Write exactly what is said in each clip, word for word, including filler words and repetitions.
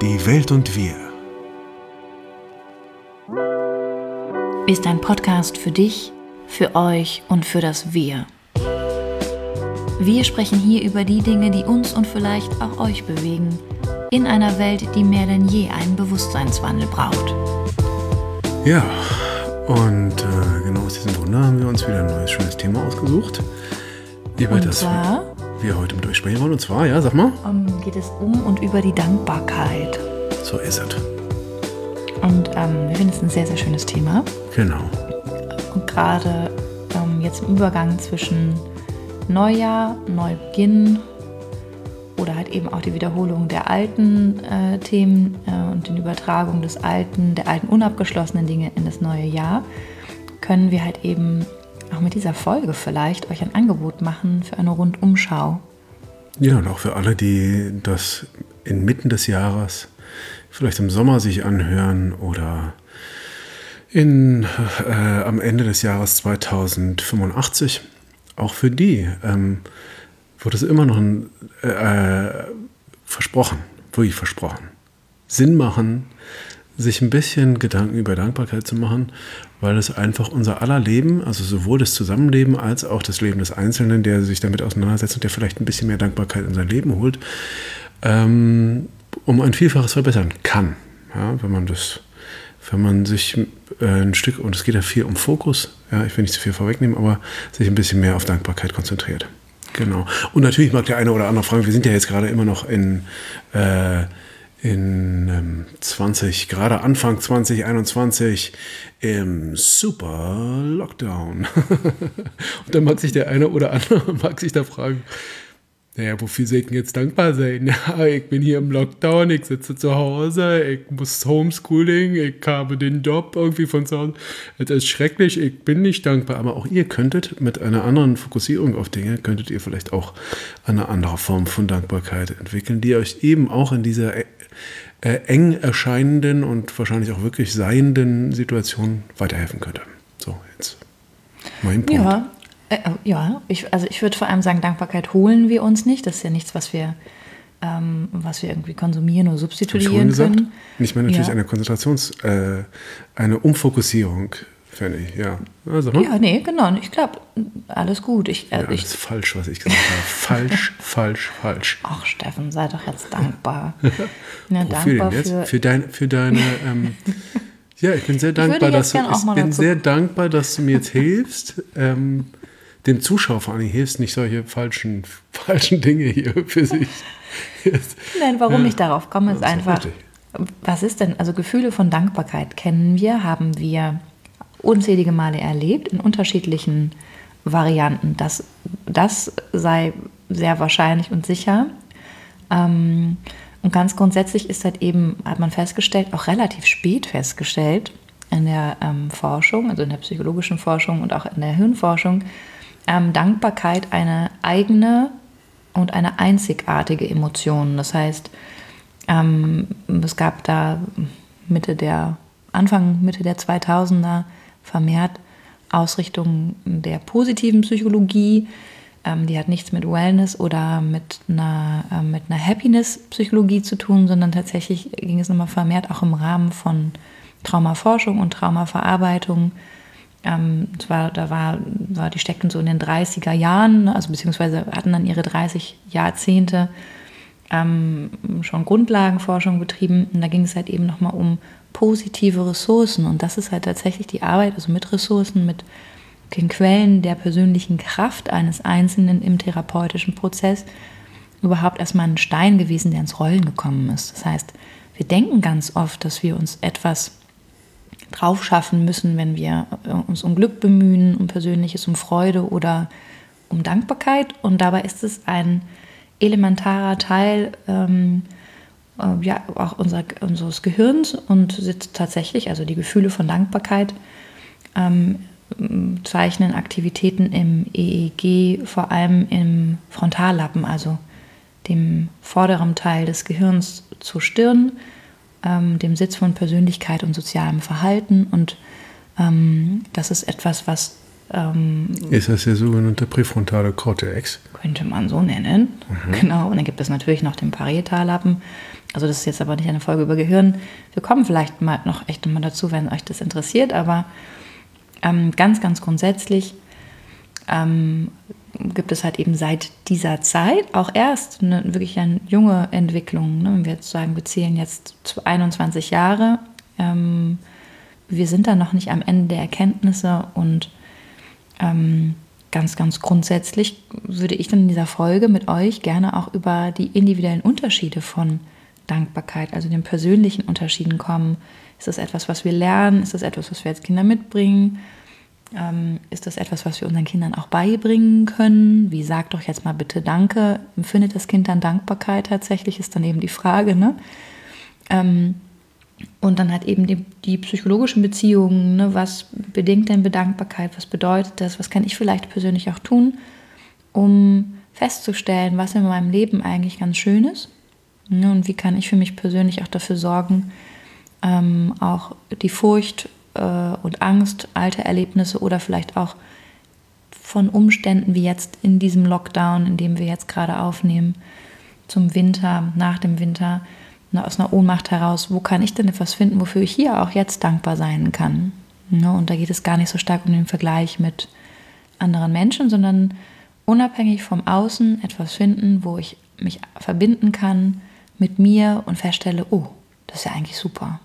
Die Welt und wir ist ein Podcast für dich, für euch und für das Wir. Wir sprechen hier über die Dinge, die uns und vielleicht auch euch bewegen, in einer Welt, die mehr denn je einen Bewusstseinswandel braucht. Ja, und äh, genau aus diesem Grunde haben wir uns wieder ein neues, schönes Thema ausgesucht, über Und das zwar wir heute mit euch sprechen wollen. Und zwar, ja, sag mal. um, geht es um und über die Dankbarkeit. So ist es. Und ähm, wir finden es ein sehr, sehr schönes Thema. Genau. Und gerade ähm, jetzt im Übergang zwischen Neujahr, Neubeginn oder halt eben auch die Wiederholung der alten äh, Themen äh, und die Übertragung des alten, der alten unabgeschlossenen Dinge in das neue Jahr, können wir halt eben auch mit dieser Folge vielleicht euch ein Angebot machen für eine Rundumschau. Ja, und auch für alle, die das inmitten des Jahres vielleicht im Sommer sich anhören oder in, äh, am Ende des Jahres zweitausendfünfundachtzig. Auch für die ähm, wird es immer noch ein, äh, versprochen, wirklich versprochen, Sinn machen, sich ein bisschen Gedanken über Dankbarkeit zu machen, weil es einfach unser aller Leben, also sowohl das Zusammenleben als auch das Leben des Einzelnen, der sich damit auseinandersetzt und der vielleicht ein bisschen mehr Dankbarkeit in sein Leben holt, ähm, um ein Vielfaches verbessern kann. Ja, wenn man das, wenn man sich äh, ein Stück, und es geht ja viel um Fokus, ja, ich will nicht zu viel vorwegnehmen, aber sich ein bisschen mehr auf Dankbarkeit konzentriert. Genau. Und natürlich mag der eine oder andere fragen, wir sind ja jetzt gerade immer noch in äh, in ähm, zwanzig, gerade Anfang zwanzig einundzwanzig im Super Lockdown. Und dann mag sich der eine oder andere mag sich da fragen, naja, wofür soll ich denn jetzt dankbar sein? Ja, ich bin hier im Lockdown, ich sitze zu Hause, ich muss Homeschooling, ich habe den Job irgendwie von zu Hause. Das ist schrecklich, ich bin nicht dankbar. Aber auch ihr könntet mit einer anderen Fokussierung auf Dinge, könntet ihr vielleicht auch eine andere Form von Dankbarkeit entwickeln, die euch eben auch in dieser äh, eng erscheinenden und wahrscheinlich auch wirklich seienden Situation weiterhelfen könnte. So, jetzt mein Punkt. Ja. Ja, ich, also ich würde vor allem sagen, Dankbarkeit holen wir uns nicht. Das ist ja nichts, was wir, ähm, was wir irgendwie konsumieren oder substituieren können. Ich meine natürlich ja. eine Konzentrations-, äh, eine Umfokussierung, fände ich, ja. Also, hm? Ja, nee, genau. Ich glaube, alles gut. Ich, äh, ja, alles ich, falsch, was ich gesagt habe. Falsch, falsch, falsch. Ach, Steffen, sei doch jetzt dankbar. Wofür ja, dankbar denn jetzt? für, für, dein, für deine... Ähm, ja, ich bin sehr dankbar, dass du, ich bin sehr dankbar, dass du mir jetzt hilfst, ähm, dem Zuschauer vor allem hilfst, nicht solche falschen, falschen Dinge hier für sich. Jetzt. Nein, warum ja. ich darauf komme, ist, ist einfach, richtig. Was ist denn, also Gefühle von Dankbarkeit kennen wir, haben wir unzählige Male erlebt, in unterschiedlichen Varianten. Das, das sei sehr wahrscheinlich und sicher. Ähm, und ganz grundsätzlich ist halt eben, hat man festgestellt, auch relativ spät festgestellt in der ähm, Forschung, also in der psychologischen Forschung und auch in der Hirnforschung, Ähm, Dankbarkeit eine eigene und eine einzigartige Emotion. Das heißt, ähm, es gab da Mitte der, Anfang, Mitte der zweitausender vermehrt Ausrichtungen der positiven Psychologie. Ähm, die hat nichts mit Wellness oder mit einer, äh, mit einer Happiness-Psychologie zu tun, sondern tatsächlich ging es nochmal vermehrt auch im Rahmen von Traumaforschung und Traumaverarbeitung. Ähm, zwar, da war, war, die steckten so in den dreißiger Jahren, also beziehungsweise hatten dann ihre dreißig Jahrzehnte ähm, schon Grundlagenforschung betrieben. Und da ging es halt eben nochmal um positive Ressourcen. Und das ist halt tatsächlich die Arbeit, also mit Ressourcen, mit den Quellen der persönlichen Kraft eines Einzelnen im therapeutischen Prozess überhaupt erstmal ein Stein gewesen, der ins Rollen gekommen ist. Das heißt, wir denken ganz oft, dass wir uns etwas drauf schaffen müssen, wenn wir uns um Glück bemühen, um Persönliches, um Freude oder um Dankbarkeit. Und dabei ist es ein elementarer Teil ähm, äh, ja, auch unser, unseres Gehirns und sitzt tatsächlich, also die Gefühle von Dankbarkeit ähm, zeichnen Aktivitäten im E E G, vor allem im Frontallappen, also dem vorderen Teil des Gehirns zur Stirn, dem Sitz von Persönlichkeit und sozialem Verhalten. Und ähm, das ist etwas, was Ähm, ist das der sogenannte präfrontale Cortex? Könnte man so nennen. Mhm. Genau. Und dann gibt es natürlich noch den Parietallappen. Also das ist jetzt aber nicht eine Folge über Gehirn. Wir kommen vielleicht mal noch echt mal dazu, wenn euch das interessiert. Aber ähm, ganz, ganz grundsätzlich ähm, gibt es halt eben seit dieser Zeit auch erst eine wirklich eine junge Entwicklung. Ne? Wenn wir jetzt sagen, wir zählen jetzt einundzwanzig Jahre. Ähm, wir sind da noch nicht am Ende der Erkenntnisse und ähm, ganz, ganz grundsätzlich würde ich dann in dieser Folge mit euch gerne auch über die individuellen Unterschiede von Dankbarkeit, also den persönlichen Unterschieden kommen. Ist das etwas, was wir lernen? Ist das etwas, was wir als Kinder mitbringen? Ähm, ist das etwas, was wir unseren Kindern auch beibringen können? Wie sagt doch jetzt mal bitte Danke? Empfindet das Kind dann Dankbarkeit tatsächlich? Ist dann eben die Frage, ne? Ähm, und dann halt eben die, die psychologischen Beziehungen, ne? Was bedingt denn Bedankbarkeit? Was bedeutet das? Was kann ich vielleicht persönlich auch tun, um festzustellen, was in meinem Leben eigentlich ganz schön ist? Ne? Und wie kann ich für mich persönlich auch dafür sorgen, ähm, auch die Furcht und Angst, alte Erlebnisse oder vielleicht auch von Umständen wie jetzt in diesem Lockdown, in dem wir jetzt gerade aufnehmen, zum Winter, nach dem Winter, aus einer Ohnmacht heraus, wo kann ich denn etwas finden, wofür ich hier auch jetzt dankbar sein kann? Und da geht es gar nicht so stark um den Vergleich mit anderen Menschen, sondern unabhängig vom Außen etwas finden, wo ich mich verbinden kann mit mir und feststelle, oh, das ist ja eigentlich super.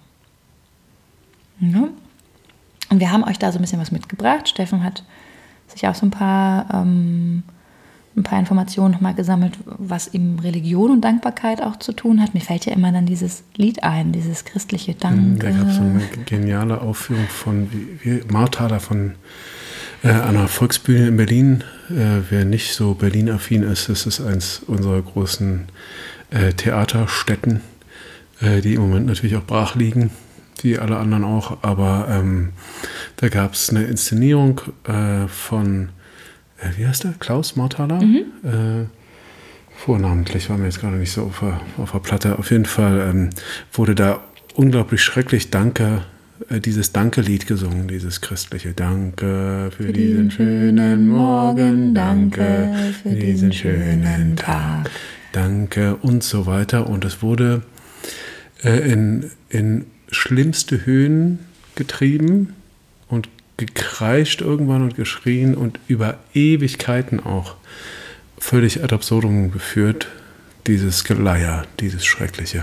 Ja. Und wir haben euch da so ein bisschen was mitgebracht. Steffen hat sich auch so ein paar, ähm, ein paar Informationen nochmal gesammelt, was eben Religion und Dankbarkeit auch zu tun hat. Mir fällt ja immer dann dieses Lied ein, dieses christliche Danke. Da gab es so eine geniale Aufführung von wie, wie Marthaler von äh, einer Volksbühne in Berlin. Äh, wer nicht so Berlin-affin ist, das ist eins unserer großen äh, Theaterstätten, äh, die im Moment natürlich auch brach liegen. Die alle anderen auch, aber ähm, da gab es eine Inszenierung äh, von, äh, wie heißt der, Klaus Marthaler? Mhm. Äh, vornamentlich war mir jetzt gerade nicht so auf der, auf der Platte. Auf jeden Fall ähm, wurde da unglaublich schrecklich Danke, äh, dieses Danke-Lied gesungen, dieses christliche Danke für, für diesen schönen Morgen, Danke für diesen schönen Tag, Danke und so weiter. Und es wurde äh, in, in schlimmste Höhen getrieben und gekreischt irgendwann und geschrien und über Ewigkeiten auch völlig ad absurdum geführt, dieses Geleier, dieses Schreckliche.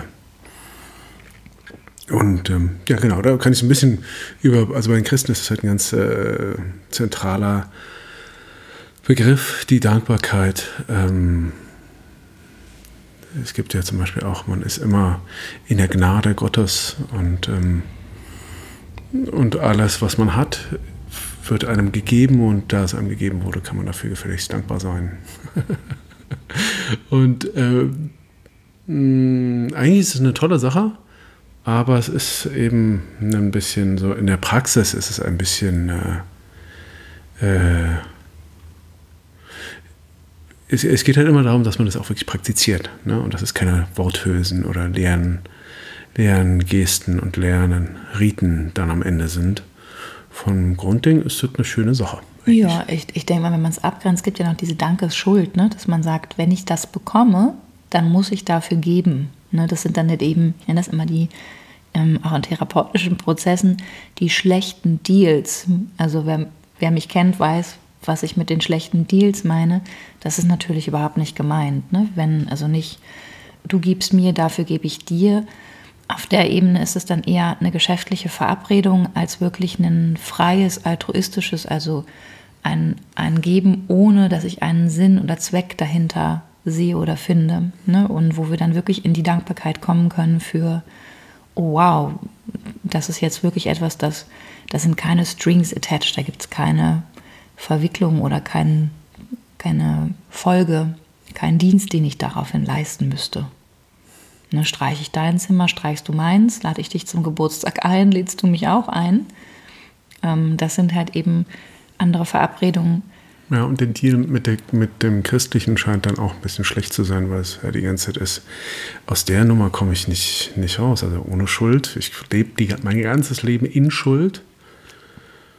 Und ähm, ja genau, da kann ich so ein bisschen über, also bei den Christen ist das halt ein ganz äh, zentraler Begriff, die Dankbarkeit. Ähm, Es gibt ja zum Beispiel auch, man ist immer in der Gnade Gottes und, ähm, und alles, was man hat, wird einem gegeben und da es einem gegeben wurde, kann man dafür gefälligst dankbar sein. Und äh, mh, eigentlich ist es eine tolle Sache, aber es ist eben ein bisschen so, in der Praxis ist es ein bisschen äh, äh, Es, es geht halt immer darum, dass man das auch wirklich praktiziert, ne? Und dass es keine Worthülsen oder leeren, leeren Gesten und leeren Riten dann am Ende sind. Vom Grundding ist das eine schöne Sache. Eigentlich. Ja, ich, ich denke mal, wenn man es abgrenzt, gibt ja noch diese Dankesschuld, ne? Dass man sagt, wenn ich das bekomme, dann muss ich dafür geben. Ne? Das sind dann nicht eben, ich nenne das immer die, ähm, auch in therapeutischen Prozessen, die schlechten Deals. Also wer, wer mich kennt, weiß, was ich mit den schlechten Deals meine, das ist natürlich überhaupt nicht gemeint. Ne? Wenn, also nicht, du gibst mir, dafür gebe ich dir. Auf der Ebene ist es dann eher eine geschäftliche Verabredung als wirklich ein freies, altruistisches, also ein, ein Geben, ohne dass ich einen Sinn oder Zweck dahinter sehe oder finde. Ne? Und wo wir dann wirklich in die Dankbarkeit kommen können für, oh wow, das ist jetzt wirklich etwas, das, das sind keine Strings attached, da gibt es keine Verwicklung oder kein, keine Folge, keinen Dienst, den ich daraufhin leisten müsste. Ne, streiche ich dein Zimmer, streichst du meins, lade ich dich zum Geburtstag ein, lädst du mich auch ein. Ähm, das sind halt eben andere Verabredungen. Ja, und der Deal mit, der, mit dem Christlichen scheint dann auch ein bisschen schlecht zu sein, weil es ja die ganze Zeit ist, aus der Nummer komme ich nicht, nicht raus, also ohne Schuld. Ich lebe die, mein ganzes Leben in Schuld.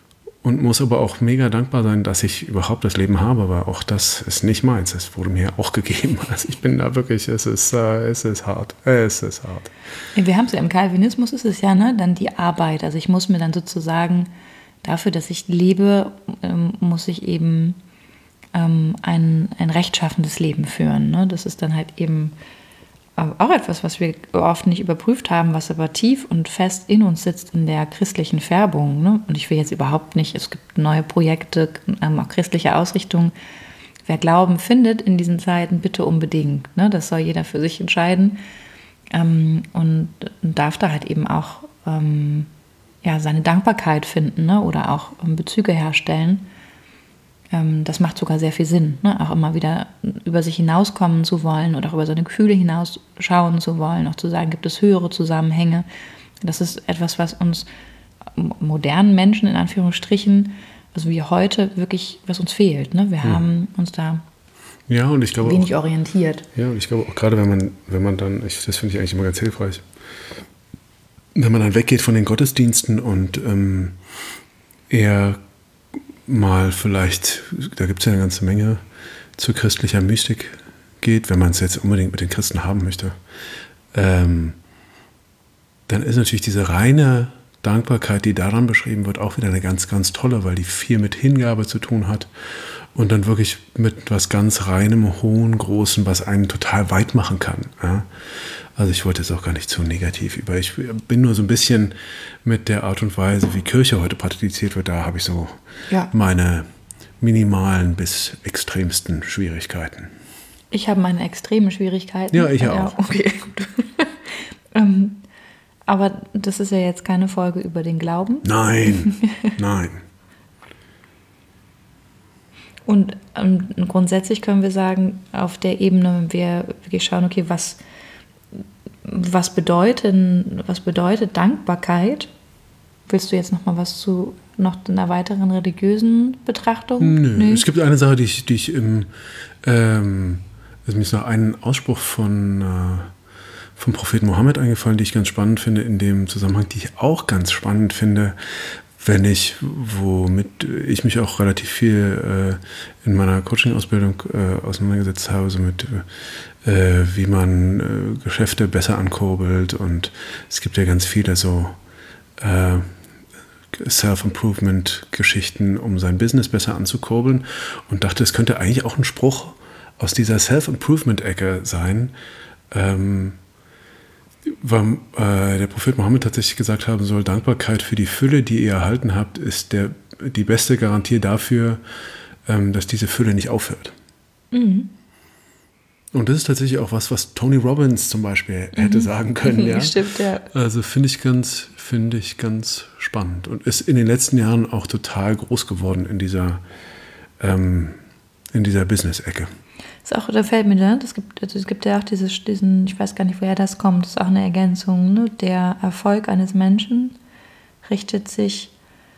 und muss aber auch mega dankbar sein, dass ich überhaupt das Leben habe, weil auch das ist nicht meins. Es wurde mir auch gegeben. Also ich bin da wirklich, es ist, äh, es ist hart. Es ist hart. Wir haben es ja im Calvinismus, ist es ja, ne, dann die Arbeit. Also ich muss mir dann sozusagen dafür, dass ich lebe, ähm, muss ich eben ähm, ein, ein rechtschaffendes Leben führen. Ne? Das ist dann halt eben auch etwas, was wir oft nicht überprüft haben, was aber tief und fest in uns sitzt in der christlichen Färbung. Ne? Und ich will jetzt überhaupt nicht, es gibt neue Projekte, ähm, auch christliche Ausrichtungen. Wer Glauben findet in diesen Zeiten, bitte unbedingt. Ne? Das soll jeder für sich entscheiden ähm, und, und darf da halt eben auch ähm, ja, seine Dankbarkeit finden, ne? Oder auch ähm, Bezüge herstellen. Das macht sogar sehr viel Sinn, ne? Auch immer wieder über sich hinauskommen zu wollen oder auch über seine Gefühle hinausschauen zu wollen, auch zu sagen, gibt es höhere Zusammenhänge. Das ist etwas, was uns modernen Menschen in Anführungsstrichen, also wie heute, wirklich, was uns fehlt. Ne? Wir hm. haben uns da ja, und ich glaube wenig auch, orientiert. Ja, und ich glaube auch gerade, wenn man, wenn man dann, ich, das finde ich eigentlich immer ganz hilfreich, wenn man dann weggeht von den Gottesdiensten und ähm, eher mal vielleicht, da gibt es ja eine ganze Menge, zu christlicher Mystik geht, wenn man es jetzt unbedingt mit den Christen haben möchte, ähm, dann ist natürlich diese reine Dankbarkeit, die daran beschrieben wird, auch wieder eine ganz, ganz tolle, weil die viel mit Hingabe zu tun hat und dann wirklich mit was ganz reinem, hohen, großen, was einen total weit machen kann. Ja? Also ich wollte jetzt auch gar nicht zu negativ über. Ich bin nur so ein bisschen mit der Art und Weise, wie Kirche heute praktiziert wird, da habe ich so ja. meine minimalen bis extremsten Schwierigkeiten. Ich habe meine extremen Schwierigkeiten. Ja, ich ja, auch. Okay, gut. ähm, aber das ist ja jetzt keine Folge über den Glauben. Nein, nein. Und ähm, grundsätzlich können wir sagen, auf der Ebene, wenn wir wirklich schauen, okay, was, was, bedeuten, was bedeutet Dankbarkeit? Willst du jetzt noch mal was zu noch einer weiteren religiösen Betrachtung? Nö, nee. Es gibt eine Sache, die ich, die ich im, ähm, mir ist noch ein Ausspruch von, äh, vom Propheten Mohammed eingefallen, die ich ganz spannend finde in dem Zusammenhang, die ich auch ganz spannend finde, wenn ich, womit ich mich auch relativ viel äh, in meiner Coaching-Ausbildung äh, auseinandergesetzt habe, so mit äh, wie man äh, Geschäfte besser ankurbelt, und es gibt ja ganz viele so äh, Self-Improvement-Geschichten, um sein Business besser anzukurbeln, und dachte, es könnte eigentlich auch ein Spruch aus dieser Self-Improvement-Ecke sein, ähm, weil äh, der Prophet Mohammed tatsächlich gesagt haben soll, Dankbarkeit für die Fülle, die ihr erhalten habt, ist der, die beste Garantie dafür, ähm, dass diese Fülle nicht aufhört. Mhm. Und das ist tatsächlich auch was, was Tony Robbins zum Beispiel mhm. hätte sagen können. Ja? Stimmt, ja. Also finde ich ganz, finde ich ganz spannend und ist in den letzten Jahren auch total groß geworden in dieser, ähm, in dieser Business-Ecke. Ist auch, da fällt mir da, es gibt, also es gibt ja auch dieses, diesen, ich weiß gar nicht, woher das kommt, das ist auch eine Ergänzung, ne? Der Erfolg eines Menschen richtet sich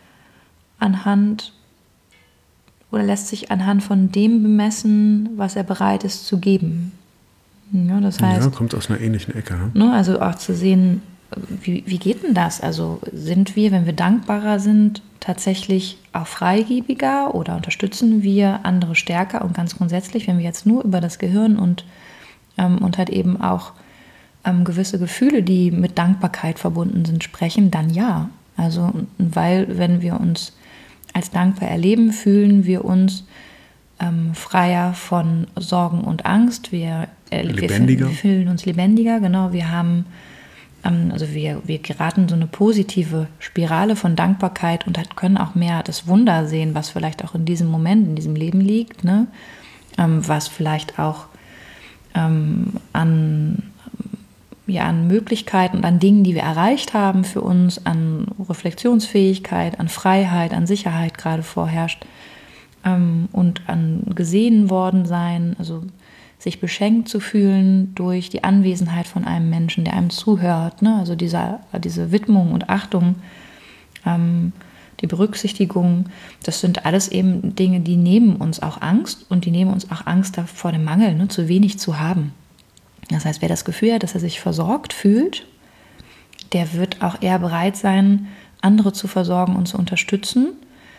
anhand oder lässt sich anhand von dem bemessen, was er bereit ist zu geben. Ja, das heißt, ja, kommt aus einer ähnlichen Ecke. Ne? Ne, also auch zu sehen, wie, wie geht denn das? Also sind wir, wenn wir dankbarer sind, tatsächlich auch freigebiger oder unterstützen wir andere stärker? Und ganz grundsätzlich, wenn wir jetzt nur über das Gehirn und, ähm, und halt eben auch ähm, gewisse Gefühle, die mit Dankbarkeit verbunden sind, sprechen, dann ja. Also weil, wenn wir uns als dankbar erleben, fühlen wir uns ähm, freier von Sorgen und Angst. Wir, äh, lebendiger. Wir fühlen uns lebendiger, genau. Wir haben Also wir, wir geraten in so eine positive Spirale von Dankbarkeit und halt können auch mehr das Wunder sehen, was vielleicht auch in diesem Moment, in diesem Leben liegt, ne? Ähm, was vielleicht auch ähm, an, ja, an Möglichkeiten und an Dingen, die wir erreicht haben für uns, an Reflexionsfähigkeit, an Freiheit, an Sicherheit gerade vorherrscht ähm, und an gesehen worden sein, also sich beschenkt zu fühlen durch die Anwesenheit von einem Menschen, der einem zuhört, ne? Also diese, diese Widmung und Achtung, ähm, die Berücksichtigung, das sind alles eben Dinge, die nehmen uns auch Angst und die nehmen uns auch Angst vor dem Mangel, ne? Zu wenig zu haben. Das heißt, wer das Gefühl hat, dass er sich versorgt fühlt, der wird auch eher bereit sein, andere zu versorgen und zu unterstützen,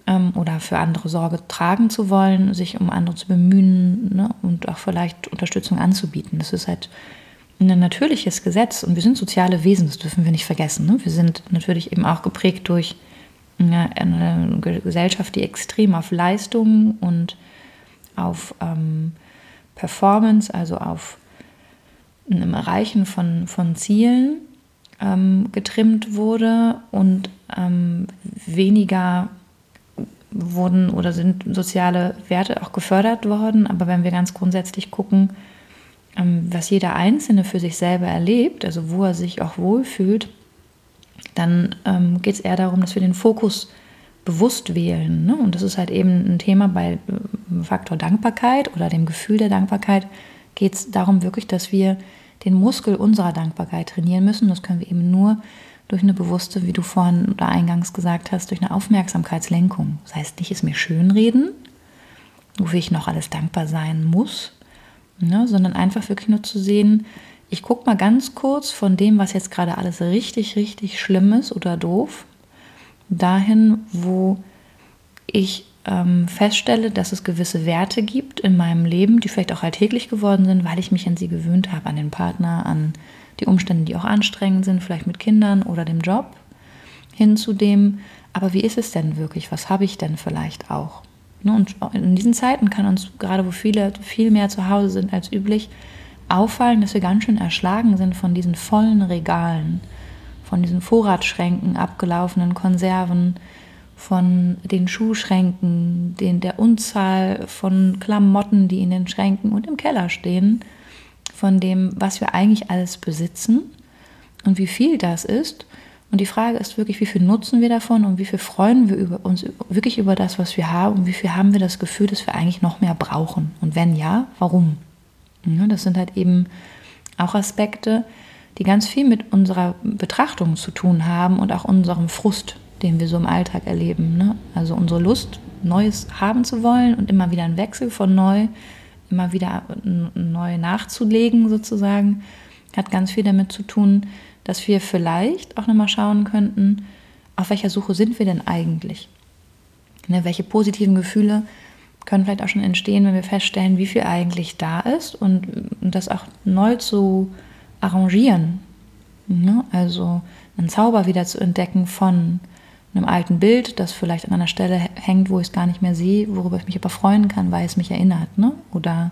ähm, oder für andere Sorge tragen zu wollen, sich um andere zu bemühen, ne, und auch vielleicht Unterstützung anzubieten. Das ist halt ein natürliches Gesetz und wir sind soziale Wesen, das dürfen wir nicht vergessen. Ne? Wir sind natürlich eben auch geprägt durch eine, eine Gesellschaft, die extrem auf Leistung und auf ähm, Performance, also auf einem Erreichen von, von Zielen ähm, getrimmt wurde und ähm, weniger wurden oder sind soziale Werte auch gefördert worden. Aber wenn wir ganz grundsätzlich gucken, ähm, was jeder Einzelne für sich selber erlebt, also wo er sich auch wohlfühlt, dann ähm, geht es eher darum, dass wir den Fokus bewusst wählen. Ne? Und das ist halt eben ein Thema bei äh, Faktor Dankbarkeit oder dem Gefühl der Dankbarkeit, geht es darum wirklich, dass wir den Muskel unserer Dankbarkeit trainieren müssen. Das können wir eben nur durch eine bewusste, wie du vorhin oder eingangs gesagt hast, durch eine Aufmerksamkeitslenkung. Das heißt, nicht es mir schönreden, wofür ich noch alles dankbar sein muss, ne, sondern einfach wirklich nur zu sehen, ich gucke mal ganz kurz von dem, was jetzt gerade alles richtig, richtig schlimm ist oder doof, dahin, wo ich ähm, feststelle, dass es gewisse Werte gibt in meinem Leben, die vielleicht auch alltäglich geworden sind, weil ich mich an sie gewöhnt habe, an den Partner, an die Umstände, die auch anstrengend sind, vielleicht mit Kindern oder dem Job, hin zu dem, aber wie ist es denn wirklich? Was habe ich denn vielleicht auch? Und in diesen Zeiten kann uns, gerade wo viele viel mehr zu Hause sind als üblich, auffallen, dass wir ganz schön erschlagen sind von diesen vollen Regalen, von diesen Vorratsschränken, abgelaufenen Konserven, von den Schuhschränken, den, der Unzahl von Klamotten, die in den Schränken und im Keller stehen, von dem, was wir eigentlich alles besitzen und wie viel das ist. Und die Frage ist wirklich, wie viel nutzen wir davon und wie viel freuen wir über uns wirklich über das, was wir haben und wie viel haben wir das Gefühl, dass wir eigentlich noch mehr brauchen. Und wenn ja, warum? Ja, das sind halt eben auch Aspekte, die ganz viel mit unserer Betrachtung zu tun haben und auch unserem Frust, den wir so im Alltag erleben. Ne? Also unsere Lust, Neues haben zu wollen und immer wieder ein Wechsel von neu, immer wieder neu nachzulegen sozusagen, hat ganz viel damit zu tun, dass wir vielleicht auch nochmal schauen könnten, auf welcher Suche sind wir denn eigentlich? Ne, welche positiven Gefühle können vielleicht auch schon entstehen, wenn wir feststellen, wie viel eigentlich da ist und, und das auch neu zu arrangieren. Ne? Also einen Zauber wieder zu entdecken von einem alten Bild, das vielleicht an einer Stelle hängt, wo ich es gar nicht mehr sehe, worüber ich mich aber freuen kann, weil es mich erinnert. Ne? Oder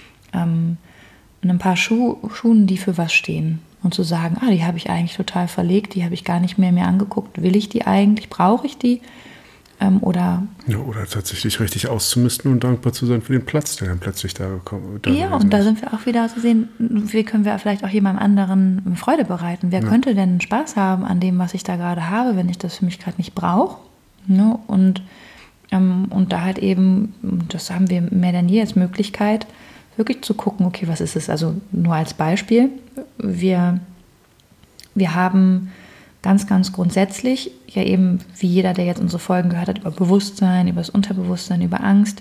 ähm, ein paar Schuh, Schuhen, die für was stehen. Und zu sagen, ah, die habe ich eigentlich total verlegt, die habe ich gar nicht mehr mir angeguckt. Will ich die eigentlich? Brauche ich die? Ähm, oder, ja, oder tatsächlich richtig auszumisten und dankbar zu sein für den Platz, der dann plötzlich da gekommen ist. Ja, und da sind wir auch wieder zu sehen, wie können wir vielleicht auch jemandem anderen Freude bereiten. Wer ja. könnte denn Spaß haben an dem, was ich da gerade habe, wenn ich das für mich gerade nicht brauche? Ne? Und, ähm, und da halt eben, das haben wir mehr denn je als Möglichkeit, wirklich zu gucken, okay, was ist es? Also nur als Beispiel, wir, wir haben ganz, ganz grundsätzlich, ja eben wie jeder, der jetzt unsere Folgen gehört hat, über Bewusstsein, über das Unterbewusstsein, über Angst,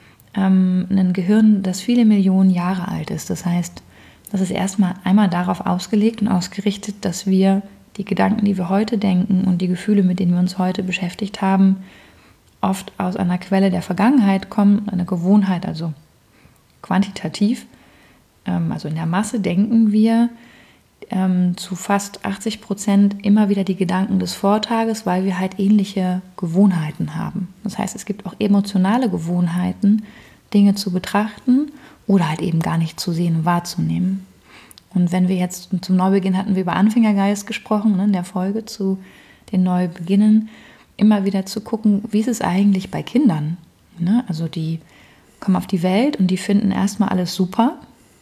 ähm, ein Gehirn, das viele Millionen Jahre alt ist. Das heißt, das ist erstmal einmal darauf ausgelegt und ausgerichtet, dass wir die Gedanken, die wir heute denken und die Gefühle, mit denen wir uns heute beschäftigt haben, oft aus einer Quelle der Vergangenheit kommen, einer Gewohnheit, also quantitativ, ähm, also in der Masse denken wir ähm, zu fast achtzig Prozent immer wieder die Gedanken des Vortages, weil wir halt ähnliche Gewohnheiten haben. Das heißt, es gibt auch emotionale Gewohnheiten, Dinge zu betrachten oder halt eben gar nicht zu sehen und wahrzunehmen. Und wenn wir jetzt zum Neubeginn hatten wir über Anfängergeist gesprochen, ne, in der Folge zu den Neubeginnen, immer wieder zu gucken, wie ist es eigentlich bei Kindern? Ne? Also die kommen auf die Welt und die finden erstmal alles super,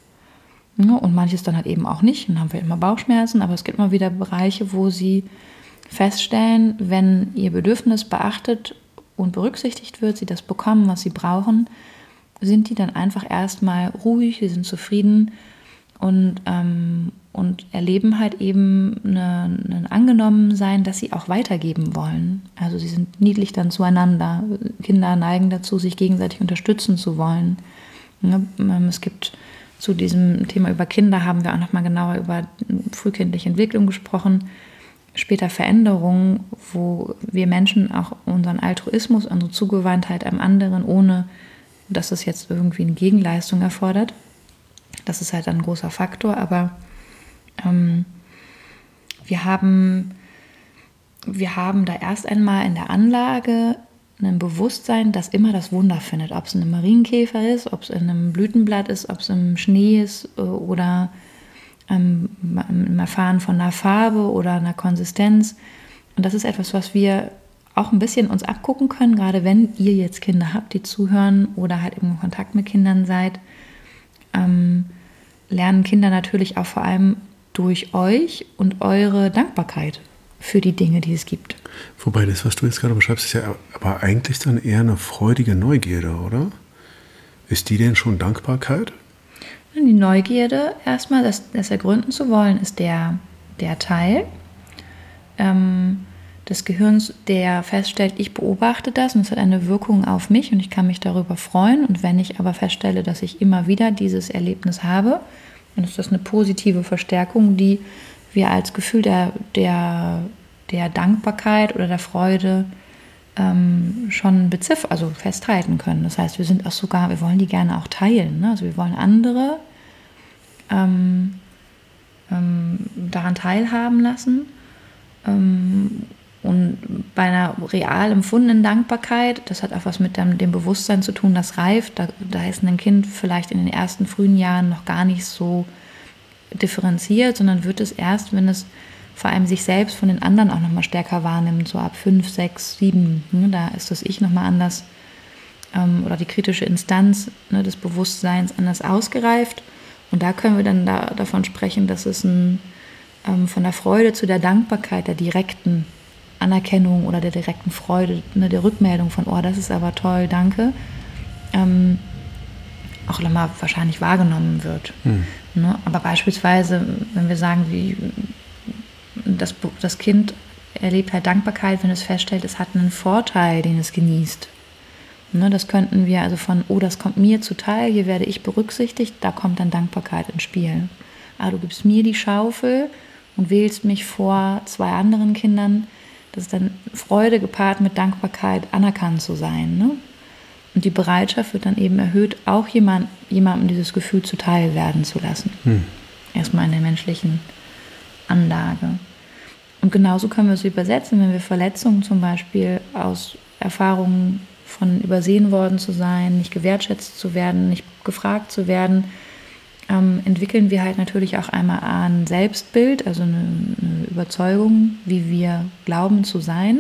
ne, und manches dann halt eben auch nicht. Dann haben wir immer Bauchschmerzen, aber es gibt immer wieder Bereiche, wo sie feststellen, wenn ihr Bedürfnis beachtet und berücksichtigt wird, sie das bekommen, was sie brauchen, sind die dann einfach erstmal ruhig, sie sind zufrieden und, ähm, und erleben halt eben eine, ein Angenommensein, das sie auch weitergeben wollen. Also sie sind niedlich dann zueinander. Kinder neigen dazu, sich gegenseitig unterstützen zu wollen. Ja, es gibt zu diesem Thema über Kinder, haben wir auch nochmal genauer über frühkindliche Entwicklung gesprochen. später Veränderungen, wo wir Menschen auch unseren Altruismus, unsere Zugewandtheit einem anderen, ohne dass es jetzt irgendwie eine Gegenleistung erfordert. Das ist halt ein großer Faktor, aber ähm, wir haben, wir haben da erst einmal in der Anlage ein Bewusstsein, das immer das Wunder findet, ob es in einem Marienkäfer ist, ob es in einem Blütenblatt ist, ob es im Schnee ist oder ähm, im Erfahren von einer Farbe oder einer Konsistenz. Und das ist etwas, was wir auch ein bisschen uns abgucken können, gerade wenn ihr jetzt Kinder habt, die zuhören oder halt im Kontakt mit Kindern seid, ähm, lernen Kinder natürlich auch vor allem durch euch und eure Dankbarkeit für die Dinge, die es gibt. Wobei das, was du jetzt gerade beschreibst, ist ja aber eigentlich dann eher eine freudige Neugierde, oder? Ist die denn schon Dankbarkeit? Die Neugierde erstmal, das, das ergründen zu wollen, ist der, der Teil ähm, des Gehirns, der feststellt, ich beobachte das und es hat eine Wirkung auf mich und ich kann mich darüber freuen. Und wenn ich aber feststelle, dass ich immer wieder dieses Erlebnis habe, dann ist das eine positive Verstärkung, die wir als Gefühl der, der, der Dankbarkeit oder der Freude ähm, schon beziffern, also festhalten können. Das heißt, wir sind auch sogar, wir wollen die gerne auch teilen. Ne? Also wir wollen andere ähm, ähm, daran teilhaben lassen. Ähm, und bei einer real empfundenen Dankbarkeit, das hat auch was mit dem, dem Bewusstsein zu tun, das reift. Da, da ist ein Kind vielleicht in den ersten frühen Jahren noch gar nicht so differenziert, sondern wird es erst, wenn es vor allem sich selbst von den anderen auch nochmal stärker wahrnimmt, so ab fünf, sechs, sieben, ne, da ist das Ich nochmal anders ähm, oder die kritische Instanz ne, des Bewusstseins anders ausgereift und da können wir dann da, davon sprechen, dass es ein, ähm, von der Freude zu der Dankbarkeit, der direkten Anerkennung oder der direkten Freude, ne, der Rückmeldung von, oh, das ist aber toll, danke, ähm, auch nochmal wahrscheinlich wahrgenommen wird. Hm. Ne? Aber beispielsweise, wenn wir sagen, wie das, das Kind erlebt halt Dankbarkeit, wenn es feststellt, es hat einen Vorteil, den es genießt. Ne? Das könnten wir also von, oh, das kommt mir zuteil, hier werde ich berücksichtigt, da kommt dann Dankbarkeit ins Spiel. Ah, du gibst mir die Schaufel und wählst mich vor zwei anderen Kindern. Das ist dann Freude gepaart mit Dankbarkeit, anerkannt zu sein. Ne? Und die Bereitschaft wird dann eben erhöht, auch jemand, jemandem dieses Gefühl zuteil werden zu lassen. Hm. Erstmal in der menschlichen Anlage. Und genauso können wir es übersetzen, wenn wir Verletzungen zum Beispiel aus Erfahrungen von übersehen worden zu sein, nicht gewertschätzt zu werden, nicht gefragt zu werden, ähm, entwickeln wir halt natürlich auch einmal ein Selbstbild, also eine, eine Überzeugung, wie wir glauben zu sein.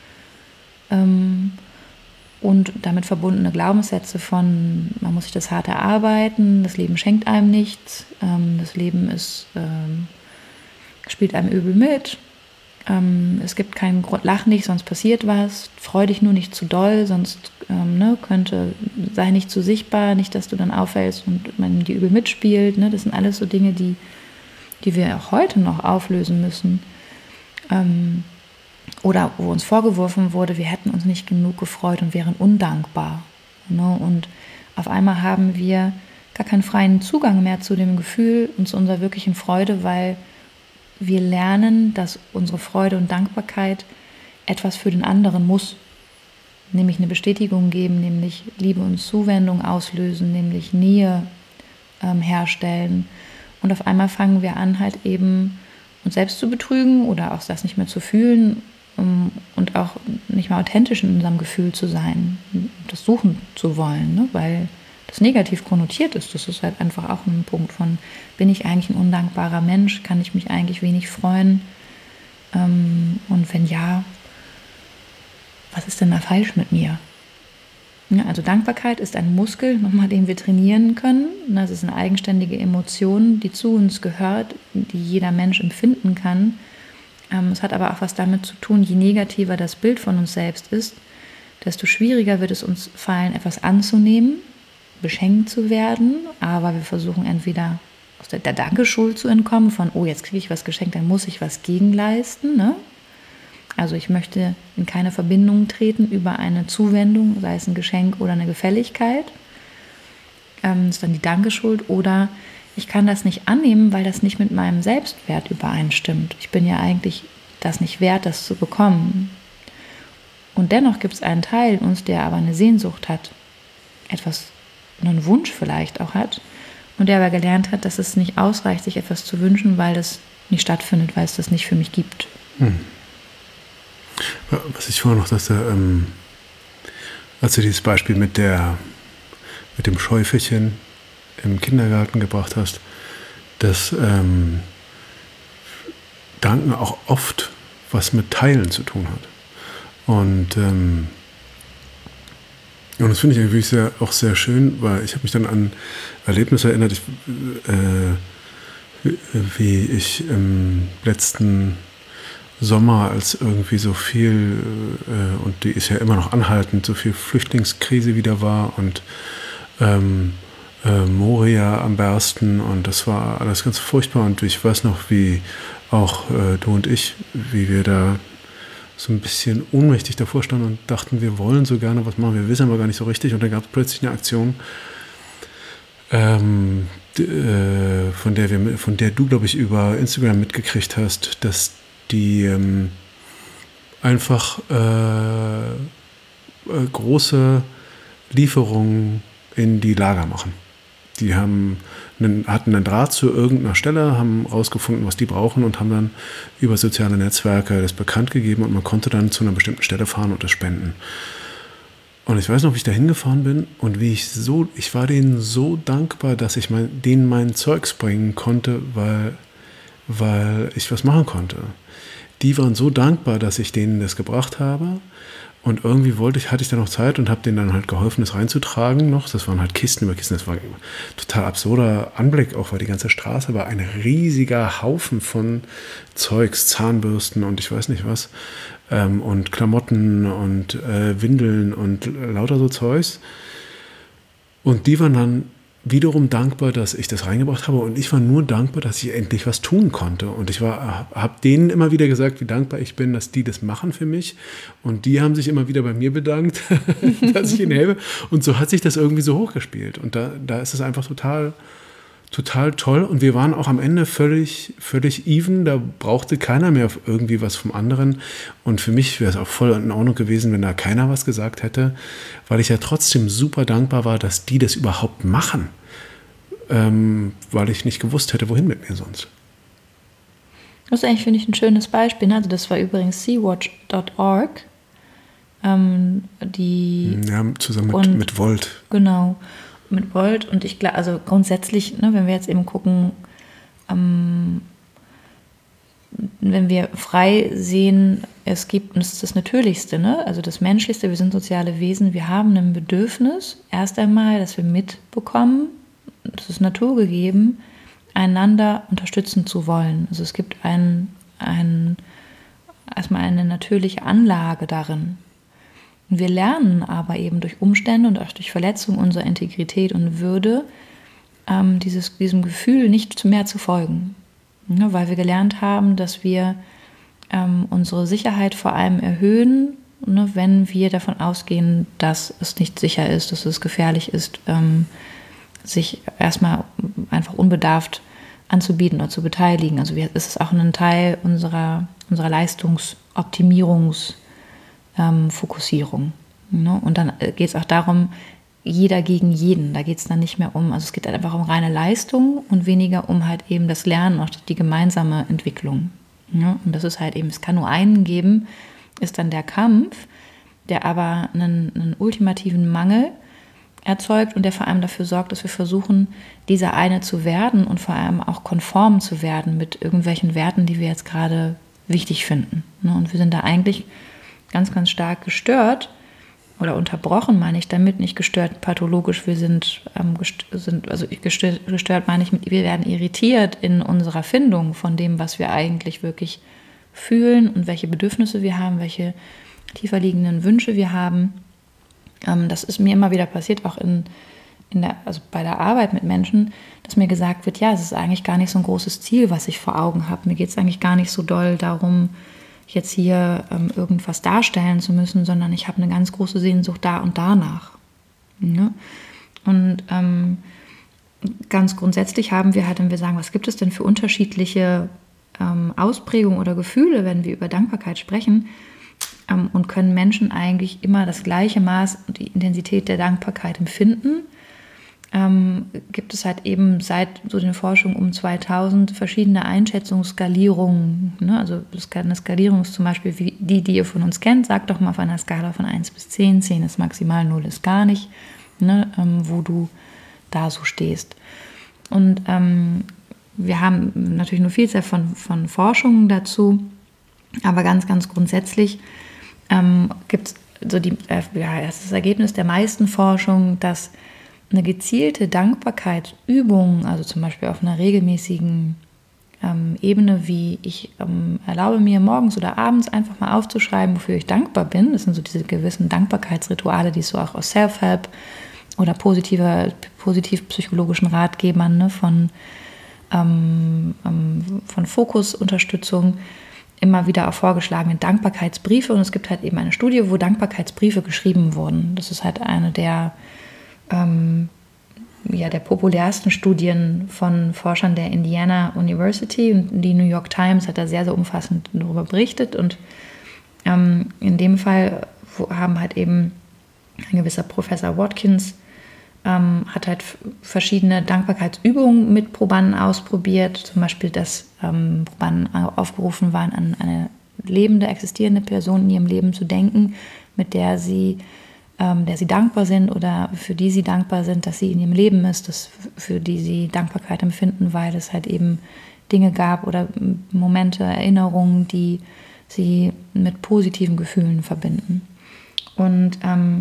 Ähm, Und damit verbundene Glaubenssätze von, man muss sich das hart erarbeiten, das Leben schenkt einem nichts, ähm, das Leben ist, ähm, spielt einem übel mit, ähm, es gibt keinen Grund, lach nicht, sonst passiert was, freu dich nur nicht zu doll, sonst ähm, ne, könnte, sei nicht zu sichtbar, nicht, dass du dann auffällst und man die übel mitspielt. Ne? Das sind alles so Dinge, die, die wir auch heute noch auflösen müssen. Ähm, Oder wo uns vorgeworfen wurde, wir hätten uns nicht genug gefreut und wären undankbar. Und auf einmal haben wir gar keinen freien Zugang mehr zu dem Gefühl und zu unserer wirklichen Freude, weil wir lernen, dass unsere Freude und Dankbarkeit etwas für den anderen muss. Nämlich eine Bestätigung geben, nämlich Liebe und Zuwendung auslösen, nämlich Nähe ähm, herstellen. Und auf einmal fangen wir an, halt eben uns selbst zu betrügen oder auch das nicht mehr zu fühlen, um, und auch nicht mehr authentisch in unserem Gefühl zu sein, das suchen zu wollen, ne? Weil das negativ konnotiert ist. Das ist halt einfach auch ein Punkt von, bin ich eigentlich ein undankbarer Mensch? Kann ich mich eigentlich wenig freuen? Ähm, und wenn ja, was ist denn da falsch mit mir? Ja, also Dankbarkeit ist ein Muskel, nochmal, den wir trainieren können. Das ist eine eigenständige Emotion, die zu uns gehört, die jeder Mensch empfinden kann. Es hat aber auch was damit zu tun, je negativer das Bild von uns selbst ist, desto schwieriger wird es uns fallen, etwas anzunehmen, beschenkt zu werden, aber wir versuchen entweder aus der, der Dankeschuld zu entkommen, von, oh, jetzt kriege ich was geschenkt, dann muss ich was gegenleisten. Ne? Also ich möchte in keine Verbindung treten über eine Zuwendung, sei es ein Geschenk oder eine Gefälligkeit. Ähm, das ist dann die Dankeschuld. Oder ich kann das nicht annehmen, weil das nicht mit meinem Selbstwert übereinstimmt. Ich bin ja eigentlich das nicht wert, das zu bekommen. Und dennoch gibt es einen Teil in uns, der aber eine Sehnsucht hat, etwas, einen Wunsch vielleicht auch hat, und der aber gelernt hat, dass es nicht ausreicht, sich etwas zu wünschen, weil das nicht stattfindet, weil es das nicht für mich gibt. Hm. Was ich vorhin noch dachte, ähm, als du dieses Beispiel mit der mit dem Schäufelchen im Kindergarten gebracht hast, dass ähm, Danken auch oft was mit Teilen zu tun hat. Und, ähm, und das finde ich irgendwie sehr, auch sehr schön, weil ich habe mich dann an Erlebnisse erinnert, ich, äh, wie ich im letzten Sommer, als irgendwie so viel, äh, und die ist ja immer noch anhaltend, so viel Flüchtlingskrise wieder war und ähm, äh, Moria am Bersten, und das war alles ganz furchtbar, und ich weiß noch, wie auch äh, du und ich, wie wir da so ein bisschen ohnmächtig davor standen und dachten, wir wollen so gerne was machen, wir wissen aber gar nicht so richtig, und dann gab es plötzlich eine Aktion, ähm, d- äh, von der wir, von der du, glaube ich, über Instagram mitgekriegt hast, dass die ähm, einfach äh, äh, große Lieferungen in die Lager machen. Die haben einen, hatten einen Draht zu irgendeiner Stelle, haben rausgefunden, was die brauchen, und haben dann über soziale Netzwerke das bekannt gegeben, und man konnte dann zu einer bestimmten Stelle fahren und das spenden. Und ich weiß noch, wie ich da hingefahren bin und wie ich so, ich war denen so dankbar, dass ich mein, denen mein Zeugs bringen konnte, weil, weil ich was machen konnte. Die waren so dankbar, dass ich denen das gebracht habe. Und irgendwie wollte ich, hatte ich dann noch Zeit und habe denen dann halt geholfen, das reinzutragen noch. Das waren halt Kisten über Kisten. Das war ein total absurder Anblick, auch weil die ganze Straße war ein riesiger Haufen von Zeugs, Zahnbürsten und ich weiß nicht was. Ähm, und Klamotten und äh, Windeln und lauter so Zeugs. Und die waren dann wiederum dankbar, dass ich das reingebracht habe, und ich war nur dankbar, dass ich endlich was tun konnte, und ich war, habe denen immer wieder gesagt, wie dankbar ich bin, dass die das machen für mich, und die haben sich immer wieder bei mir bedankt, dass ich ihnen helfe, und so hat sich das irgendwie so hochgespielt, und da, da ist es einfach total, total toll, und wir waren auch am Ende völlig, völlig even, da brauchte keiner mehr irgendwie was vom anderen, und für mich wäre es auch voll in Ordnung gewesen, wenn da keiner was gesagt hätte, weil ich ja trotzdem super dankbar war, dass die das überhaupt machen, ähm, weil ich nicht gewusst hätte, wohin mit mir sonst. Das ist eigentlich, finde ich, ein schönes Beispiel. Also das war übrigens sea watch Punkt org, ähm, die ja, zusammen mit, und, mit Volt. Genau, mit Volt. Und ich glaube, also grundsätzlich, ne, wenn wir jetzt eben gucken, ähm, wenn wir frei sehen, es gibt, und das ist das Natürlichste, ne? Also das Menschlichste, wir sind soziale Wesen, wir haben ein Bedürfnis, erst einmal, dass wir mitbekommen, das ist naturgegeben, einander unterstützen zu wollen. Also es gibt ein, ein, erstmal eine natürliche Anlage darin. Und wir lernen aber eben durch Umstände und auch durch Verletzung unserer Integrität und Würde, ähm, dieses, diesem Gefühl nicht mehr zu folgen. Ja, weil wir gelernt haben, dass wir ähm, unsere Sicherheit vor allem erhöhen, ne, wenn wir davon ausgehen, dass es nicht sicher ist, dass es gefährlich ist, ähm, sich erstmal einfach unbedarft anzubieten oder zu beteiligen. Also wir, es ist auch ein Teil unserer, unserer Leistungsoptimierungsfokussierung. Ähm, ne? Und dann geht es auch darum, jeder gegen jeden. Da geht es dann nicht mehr um, also es geht einfach um reine Leistung und weniger um halt eben das Lernen und die gemeinsame Entwicklung. Ja? Und das ist halt eben, es kann nur einen geben, ist dann der Kampf, der aber einen, einen ultimativen Mangel erzeugt und der vor allem dafür sorgt, dass wir versuchen, dieser eine zu werden und vor allem auch konform zu werden mit irgendwelchen Werten, die wir jetzt gerade wichtig finden. Und wir sind da eigentlich ganz, ganz stark gestört oder unterbrochen, meine ich damit, nicht gestört pathologisch, wir sind, ähm, gest- sind also gestört, gestört meine ich, mit, wir werden irritiert in unserer Findung von dem, was wir eigentlich wirklich fühlen und welche Bedürfnisse wir haben, welche tiefer liegenden Wünsche wir haben. Das ist mir immer wieder passiert, auch in, in der, also bei der Arbeit mit Menschen, dass mir gesagt wird, ja, es ist eigentlich gar nicht so ein großes Ziel, was ich vor Augen habe. Mir geht es eigentlich gar nicht so doll darum, jetzt hier ähm, irgendwas darstellen zu müssen, sondern ich habe eine ganz große Sehnsucht da und danach. Ja? Und ähm, ganz grundsätzlich haben wir halt, wenn wir sagen, was gibt es denn für unterschiedliche ähm, Ausprägung oder Gefühle, wenn wir über Dankbarkeit sprechen, ähm, und können Menschen eigentlich immer das gleiche Maß und die Intensität der Dankbarkeit empfinden. Ähm, gibt es halt eben seit so den Forschungen um zweitausend verschiedene Einschätzungsskalierungen. Ne? Also eine Skalierung ist zum Beispiel wie die, die ihr von uns kennt. Sagt doch mal auf einer Skala von eins bis zehn. zehn ist maximal, null ist gar nicht, ne? ähm, wo du da so stehst. Und ähm, wir haben natürlich eine Vielzahl von, von Forschungen dazu, aber ganz, ganz grundsätzlich ähm, gibt es so die, äh, ja, das Ergebnis der meisten Forschungen, dass eine gezielte Dankbarkeitsübung, also zum Beispiel auf einer regelmäßigen ähm, Ebene, wie ich ähm, erlaube mir morgens oder abends einfach mal aufzuschreiben, wofür ich dankbar bin. Das sind so diese gewissen Dankbarkeitsrituale, die es so auch aus Self-Help oder positiver, positiv psychologischen Ratgebern, ne, von, ähm, ähm, von Fokusunterstützung immer wieder auch vorgeschlagene Dankbarkeitsbriefe. Und es gibt halt eben eine Studie, wo Dankbarkeitsbriefe geschrieben wurden. Das ist halt eine der Ähm, ja, der populärsten Studien von Forschern der Indiana University, und die New York Times hat da sehr, sehr umfassend darüber berichtet. Und ähm, in dem Fall haben halt eben ein gewisser Professor Watkins ähm, hat halt verschiedene Dankbarkeitsübungen mit Probanden ausprobiert, zum Beispiel, dass ähm, Probanden aufgerufen waren, an eine lebende, existierende Person in ihrem Leben zu denken, mit der sie Ähm, der sie dankbar sind oder für die sie dankbar sind, dass sie in ihrem Leben ist, dass für die sie Dankbarkeit empfinden, weil es halt eben Dinge gab oder Momente, Erinnerungen, die sie mit positiven Gefühlen verbinden. Und ähm,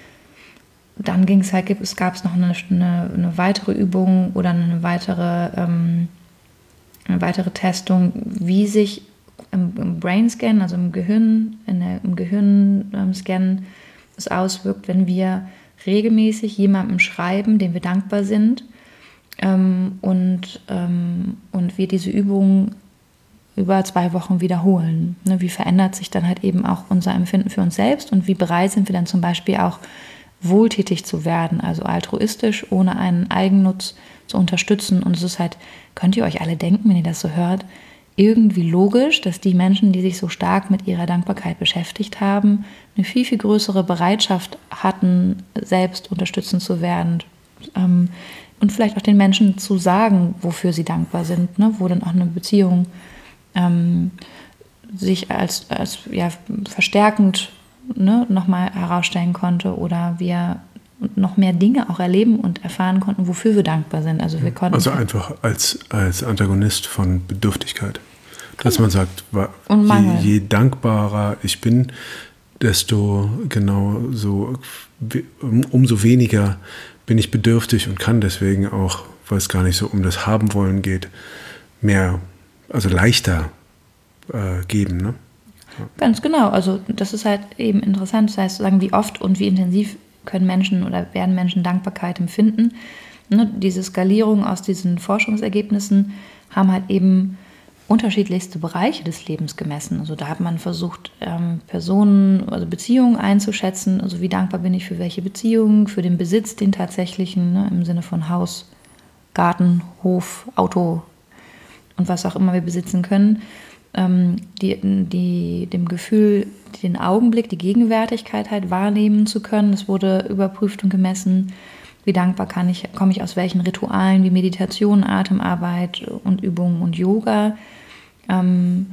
dann ging es halt, es gab es noch eine, eine, eine weitere Übung oder eine weitere, ähm, eine weitere Testung, wie sich im, im Brainscan, also im Gehirn, in der, im Gehirnscan es auswirkt, wenn wir regelmäßig jemandem schreiben, dem wir dankbar sind, ähm, und, ähm, und wir diese Übungen über zwei Wochen wiederholen. Ne, wie verändert sich dann halt eben auch unser Empfinden für uns selbst und wie bereit sind wir dann zum Beispiel auch wohltätig zu werden, also altruistisch, ohne einen Eigennutz zu unterstützen. Und es ist halt, könnt ihr euch alle denken, wenn ihr das so hört, irgendwie logisch, dass die Menschen, die sich so stark mit ihrer Dankbarkeit beschäftigt haben, eine viel, viel größere Bereitschaft hatten, selbst unterstützend zu werden, ähm, und vielleicht auch den Menschen zu sagen, wofür sie dankbar sind, ne? Wo dann auch eine Beziehung ähm, sich als, als ja, verstärkend, ne, nochmal herausstellen konnte oder wir noch mehr Dinge auch erleben und erfahren konnten, wofür wir dankbar sind. Also, wir konnten also einfach als, als Antagonist von Bedürftigkeit. Genau. Dass man sagt, je, je dankbarer ich bin, desto genau so, umso weniger bin ich bedürftig und kann deswegen auch, weil es gar nicht so um das Haben wollen geht, mehr, also leichter äh, geben. Ne? Ja. Ganz genau. Also das ist halt eben interessant. Das heißt, sagen, wie oft und wie intensiv können Menschen oder werden Menschen Dankbarkeit empfinden. Ne, diese Skalierung aus diesen Forschungsergebnissen haben halt eben unterschiedlichste Bereiche des Lebens gemessen. Also da hat man versucht, ähm, Personen, also Beziehungen einzuschätzen. Also wie dankbar bin ich für welche Beziehungen, für den Besitz, den tatsächlichen, ne, im Sinne von Haus, Garten, Hof, Auto und was auch immer wir besitzen können. Ähm, die, die, dem Gefühl, den Augenblick, die Gegenwärtigkeit halt wahrnehmen zu können. Das wurde überprüft und gemessen. Wie dankbar kann ich, komme ich aus welchen Ritualen wie Meditation, Atemarbeit und Übungen und Yoga. Ähm,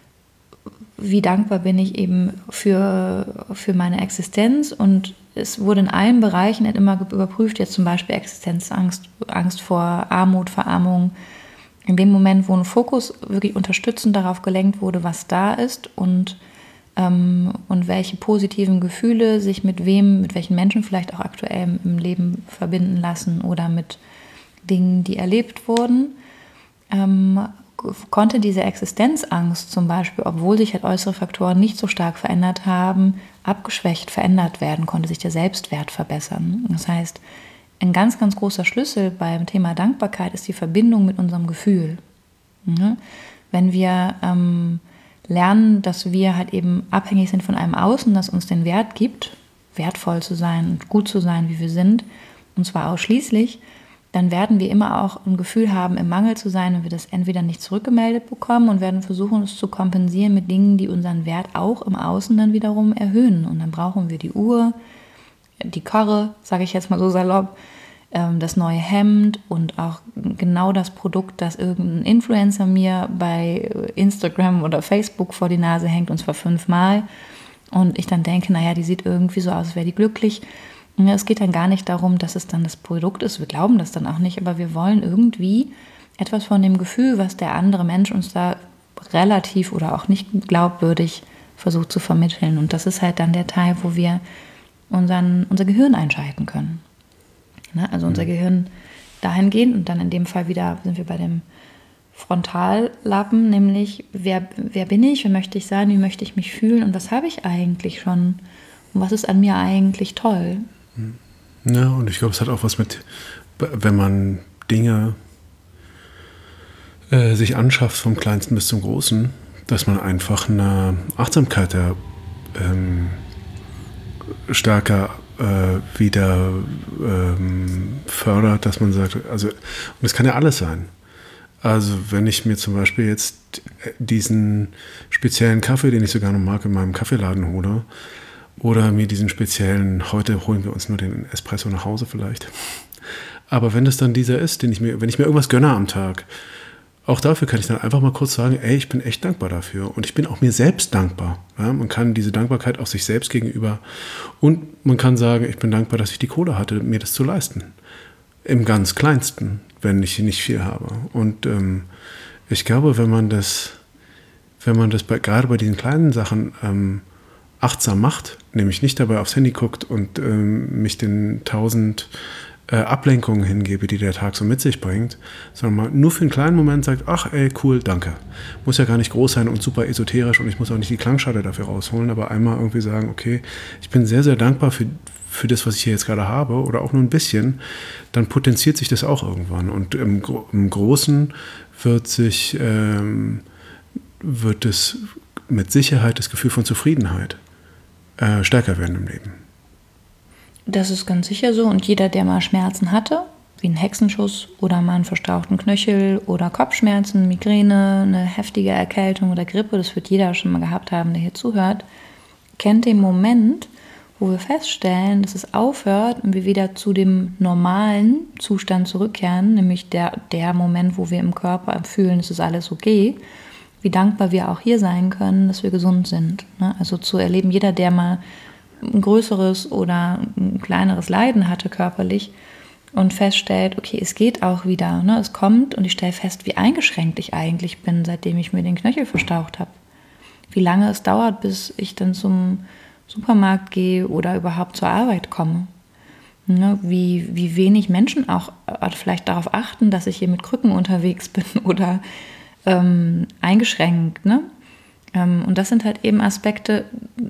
wie dankbar bin ich eben für, für meine Existenz. Und es wurde in allen Bereichen halt immer überprüft, jetzt zum Beispiel Existenzangst, Angst vor Armut, Verarmung. In dem Moment, wo ein Fokus wirklich unterstützend darauf gelenkt wurde, was da ist und, ähm, und welche positiven Gefühle sich mit wem, mit welchen Menschen vielleicht auch aktuell im Leben verbinden lassen oder mit Dingen, die erlebt wurden, ähm, konnte diese Existenzangst zum Beispiel, obwohl sich halt äußere Faktoren nicht so stark verändert haben, abgeschwächt, verändert werden, konnte sich der Selbstwert verbessern. Das heißt, ein ganz, ganz großer Schlüssel beim Thema Dankbarkeit ist die Verbindung mit unserem Gefühl. Ja? Wenn wir ähm, lernen, dass wir halt eben abhängig sind von einem Außen, das uns den Wert gibt, wertvoll zu sein und gut zu sein, wie wir sind, und zwar ausschließlich, dann werden wir immer auch ein Gefühl haben, im Mangel zu sein, wenn wir das entweder nicht zurückgemeldet bekommen und werden versuchen, es zu kompensieren mit Dingen, die unseren Wert auch im Außen dann wiederum erhöhen. Und dann brauchen wir die Uhr, die Karre, sage ich jetzt mal so salopp, das neue Hemd und auch genau das Produkt, das irgendein Influencer mir bei Instagram oder Facebook vor die Nase hängt, und zwar fünfmal. Und ich dann denke, naja, die sieht irgendwie so aus, als wäre die glücklich. Es geht dann gar nicht darum, dass es dann das Produkt ist. Wir glauben das dann auch nicht, aber wir wollen irgendwie etwas von dem Gefühl, was der andere Mensch uns da relativ oder auch nicht glaubwürdig versucht zu vermitteln. Und das ist halt dann der Teil, wo wir unseren, unser Gehirn einschalten können. Ne? Also unser Gehirn dahingehend, und dann in dem Fall wieder sind wir bei dem Frontallappen, nämlich wer, wer bin ich, wer möchte ich sein, wie möchte ich mich fühlen und was habe ich eigentlich schon und was ist an mir eigentlich toll. Ja, und ich glaube, es hat auch was mit, wenn man Dinge äh, sich anschafft, vom Kleinsten bis zum Großen, dass man einfach eine Achtsamkeit der, ähm, stärker äh, wieder ähm, fördert, dass man sagt, also, und es kann ja alles sein. Also wenn ich mir zum Beispiel jetzt diesen speziellen Kaffee, den ich sogar noch mag, in meinem Kaffeeladen hole, oder mir diesen speziellen, heute holen wir uns nur den Espresso nach Hause vielleicht. Aber wenn das dann dieser ist, den ich mir, wenn ich mir irgendwas gönne am Tag, auch dafür kann ich dann einfach mal kurz sagen, ey, ich bin echt dankbar dafür. Und ich bin auch mir selbst dankbar. Ja, man kann diese Dankbarkeit auch sich selbst gegenüber, und man kann sagen, ich bin dankbar, dass ich die Kohle hatte, mir das zu leisten. Im ganz Kleinsten, wenn ich nicht viel habe. Und ähm, ich glaube, wenn man das, wenn man das bei, gerade bei diesen kleinen Sachen ähm, achtsam macht, nämlich nicht dabei aufs Handy guckt und ähm, mich den tausend äh, Ablenkungen hingebe, die der Tag so mit sich bringt, sondern mal nur für einen kleinen Moment sagt, ach ey, cool, danke. Muss ja gar nicht groß sein und super esoterisch und ich muss auch nicht die Klangschale dafür rausholen, aber einmal irgendwie sagen, okay, ich bin sehr, sehr dankbar für, für das, was ich hier jetzt gerade habe oder auch nur ein bisschen, dann potenziert sich das auch irgendwann. Und im, im Großen wird sich, ähm, wird es mit Sicherheit das Gefühl von Zufriedenheit äh, stärker werden im Leben. Das ist ganz sicher so. Und jeder, der mal Schmerzen hatte, wie einen Hexenschuss oder mal einen verstauchten Knöchel oder Kopfschmerzen, Migräne, eine heftige Erkältung oder Grippe, das wird jeder schon mal gehabt haben, der hier zuhört, kennt den Moment, wo wir feststellen, dass es aufhört und wir wieder zu dem normalen Zustand zurückkehren, nämlich der, der Moment, wo wir im Körper fühlen, es ist alles okay, wie dankbar wir auch hier sein können, dass wir gesund sind. Ne? Also zu erleben, jeder, der mal ein größeres oder ein kleineres Leiden hatte körperlich und feststellt, okay, es geht auch wieder, ne? Es kommt, und ich stelle fest, wie eingeschränkt ich eigentlich bin, seitdem ich mir den Knöchel verstaucht habe. Wie lange es dauert, bis ich dann zum Supermarkt gehe oder überhaupt zur Arbeit komme. Ne? Wie, wie wenig Menschen auch vielleicht darauf achten, dass ich hier mit Krücken unterwegs bin oder ähm, eingeschränkt, ne? Und das sind halt eben Aspekte,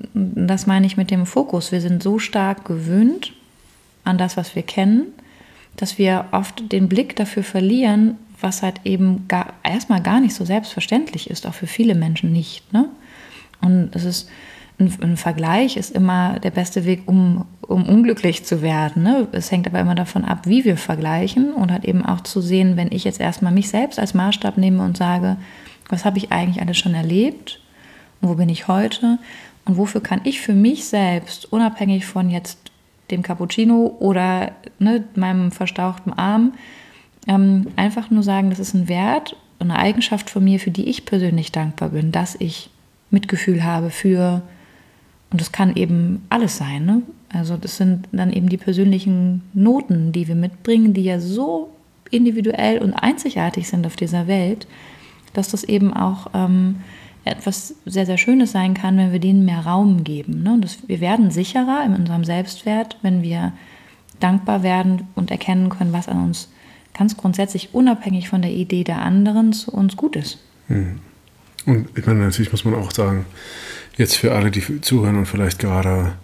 das meine ich mit dem Fokus. Wir sind so stark gewöhnt an das, was wir kennen, dass wir oft den Blick dafür verlieren, was halt eben gar, erstmal gar nicht so selbstverständlich ist, auch für viele Menschen nicht. Ne? Und es ist ein, ein Vergleich ist immer der beste Weg, um, um unglücklich zu werden. Ne? Es hängt aber immer davon ab, wie wir vergleichen, und halt eben auch zu sehen, wenn ich jetzt erstmal mich selbst als Maßstab nehme und sage, was habe ich eigentlich alles schon erlebt? Wo bin ich heute und wofür kann ich für mich selbst, unabhängig von jetzt dem Cappuccino oder ne, meinem verstauchten Arm, ähm, einfach nur sagen, das ist ein Wert, eine Eigenschaft von mir, für die ich persönlich dankbar bin, dass ich Mitgefühl habe für, und das kann eben alles sein. Ne? Also das sind dann eben die persönlichen Noten, die wir mitbringen, die ja so individuell und einzigartig sind auf dieser Welt, dass das eben auch ähm, etwas sehr, sehr Schönes sein kann, wenn wir denen mehr Raum geben. Ne? Und das, wir werden sicherer in unserem Selbstwert, wenn wir dankbar werden und erkennen können, was an uns ganz grundsätzlich unabhängig von der Idee der anderen zu uns gut ist. Hm. Und ich meine, natürlich muss man auch sagen, jetzt für alle, die zuhören und vielleicht gerade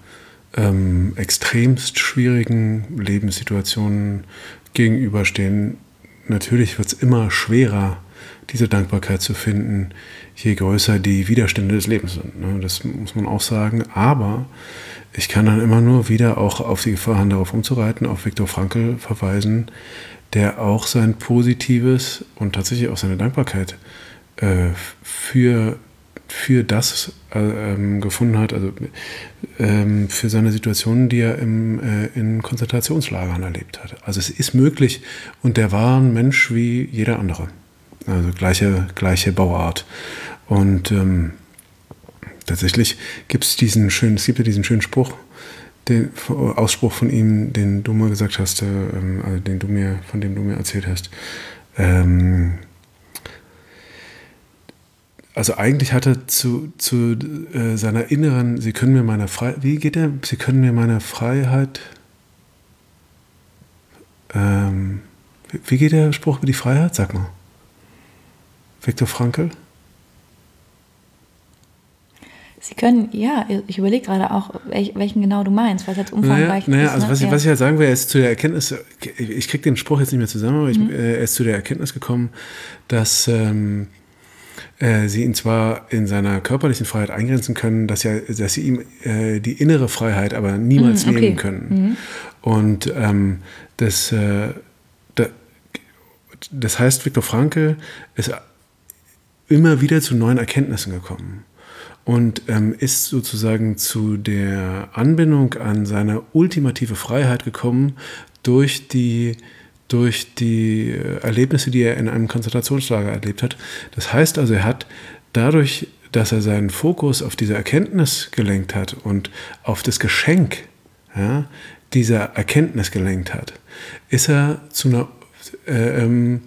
ähm, extremst schwierigen Lebenssituationen gegenüberstehen, natürlich wird es immer schwerer, diese Dankbarkeit zu finden, je größer die Widerstände des Lebens sind. Ne? Das muss man auch sagen. Aber ich kann dann immer nur wieder auch auf die Gefahr haben, darauf umzureiten, auf Viktor Frankl verweisen, der auch sein Positives und tatsächlich auch seine Dankbarkeit äh, für, für das äh, ähm, gefunden hat, also ähm, für seine Situationen, die er im, äh, in Konzentrationslagern erlebt hat. Also es ist möglich und der war ein Mensch wie jeder andere. Also gleiche, gleiche Bauart. Und ähm, tatsächlich gibt es diesen schönen, es gibt ja diesen schönen Spruch, den Ausspruch von ihm, den du mal gesagt hast, äh, also den du mir, von dem du mir erzählt hast. Ähm, also eigentlich hat er zu, zu äh, seiner inneren, sie können mir meine Freiheit, wie geht er? Sie können mir meine Freiheit, ähm, wie geht der Spruch über die Freiheit? Sag mal. Viktor Frankl? Sie können, ja, ich überlege gerade auch, welch, welchen genau du meinst, weil es jetzt umfangreich naja, naja, ist. Also ne? was, ich, ja. was ich halt sagen will, er ist zu der Erkenntnis, ich kriege den Spruch jetzt nicht mehr zusammen, aber ich, Mhm. äh, er ist zu der Erkenntnis gekommen, dass ähm, äh, sie ihn zwar in seiner körperlichen Freiheit eingrenzen können, dass, ja, dass sie ihm äh, die innere Freiheit aber niemals Mhm, okay. nehmen können. Mhm. Und ähm, das, äh, da, das heißt, Viktor Frankl ist immer wieder zu neuen Erkenntnissen gekommen und ähm, ist sozusagen zu der Anbindung an seine ultimative Freiheit gekommen durch die, durch die Erlebnisse, die er in einem Konzentrationslager erlebt hat. Das heißt also, er hat dadurch, dass er seinen Fokus auf diese Erkenntnis gelenkt hat und auf das Geschenk, ja, dieser Erkenntnis gelenkt hat, ist er zu einer äh, ähm,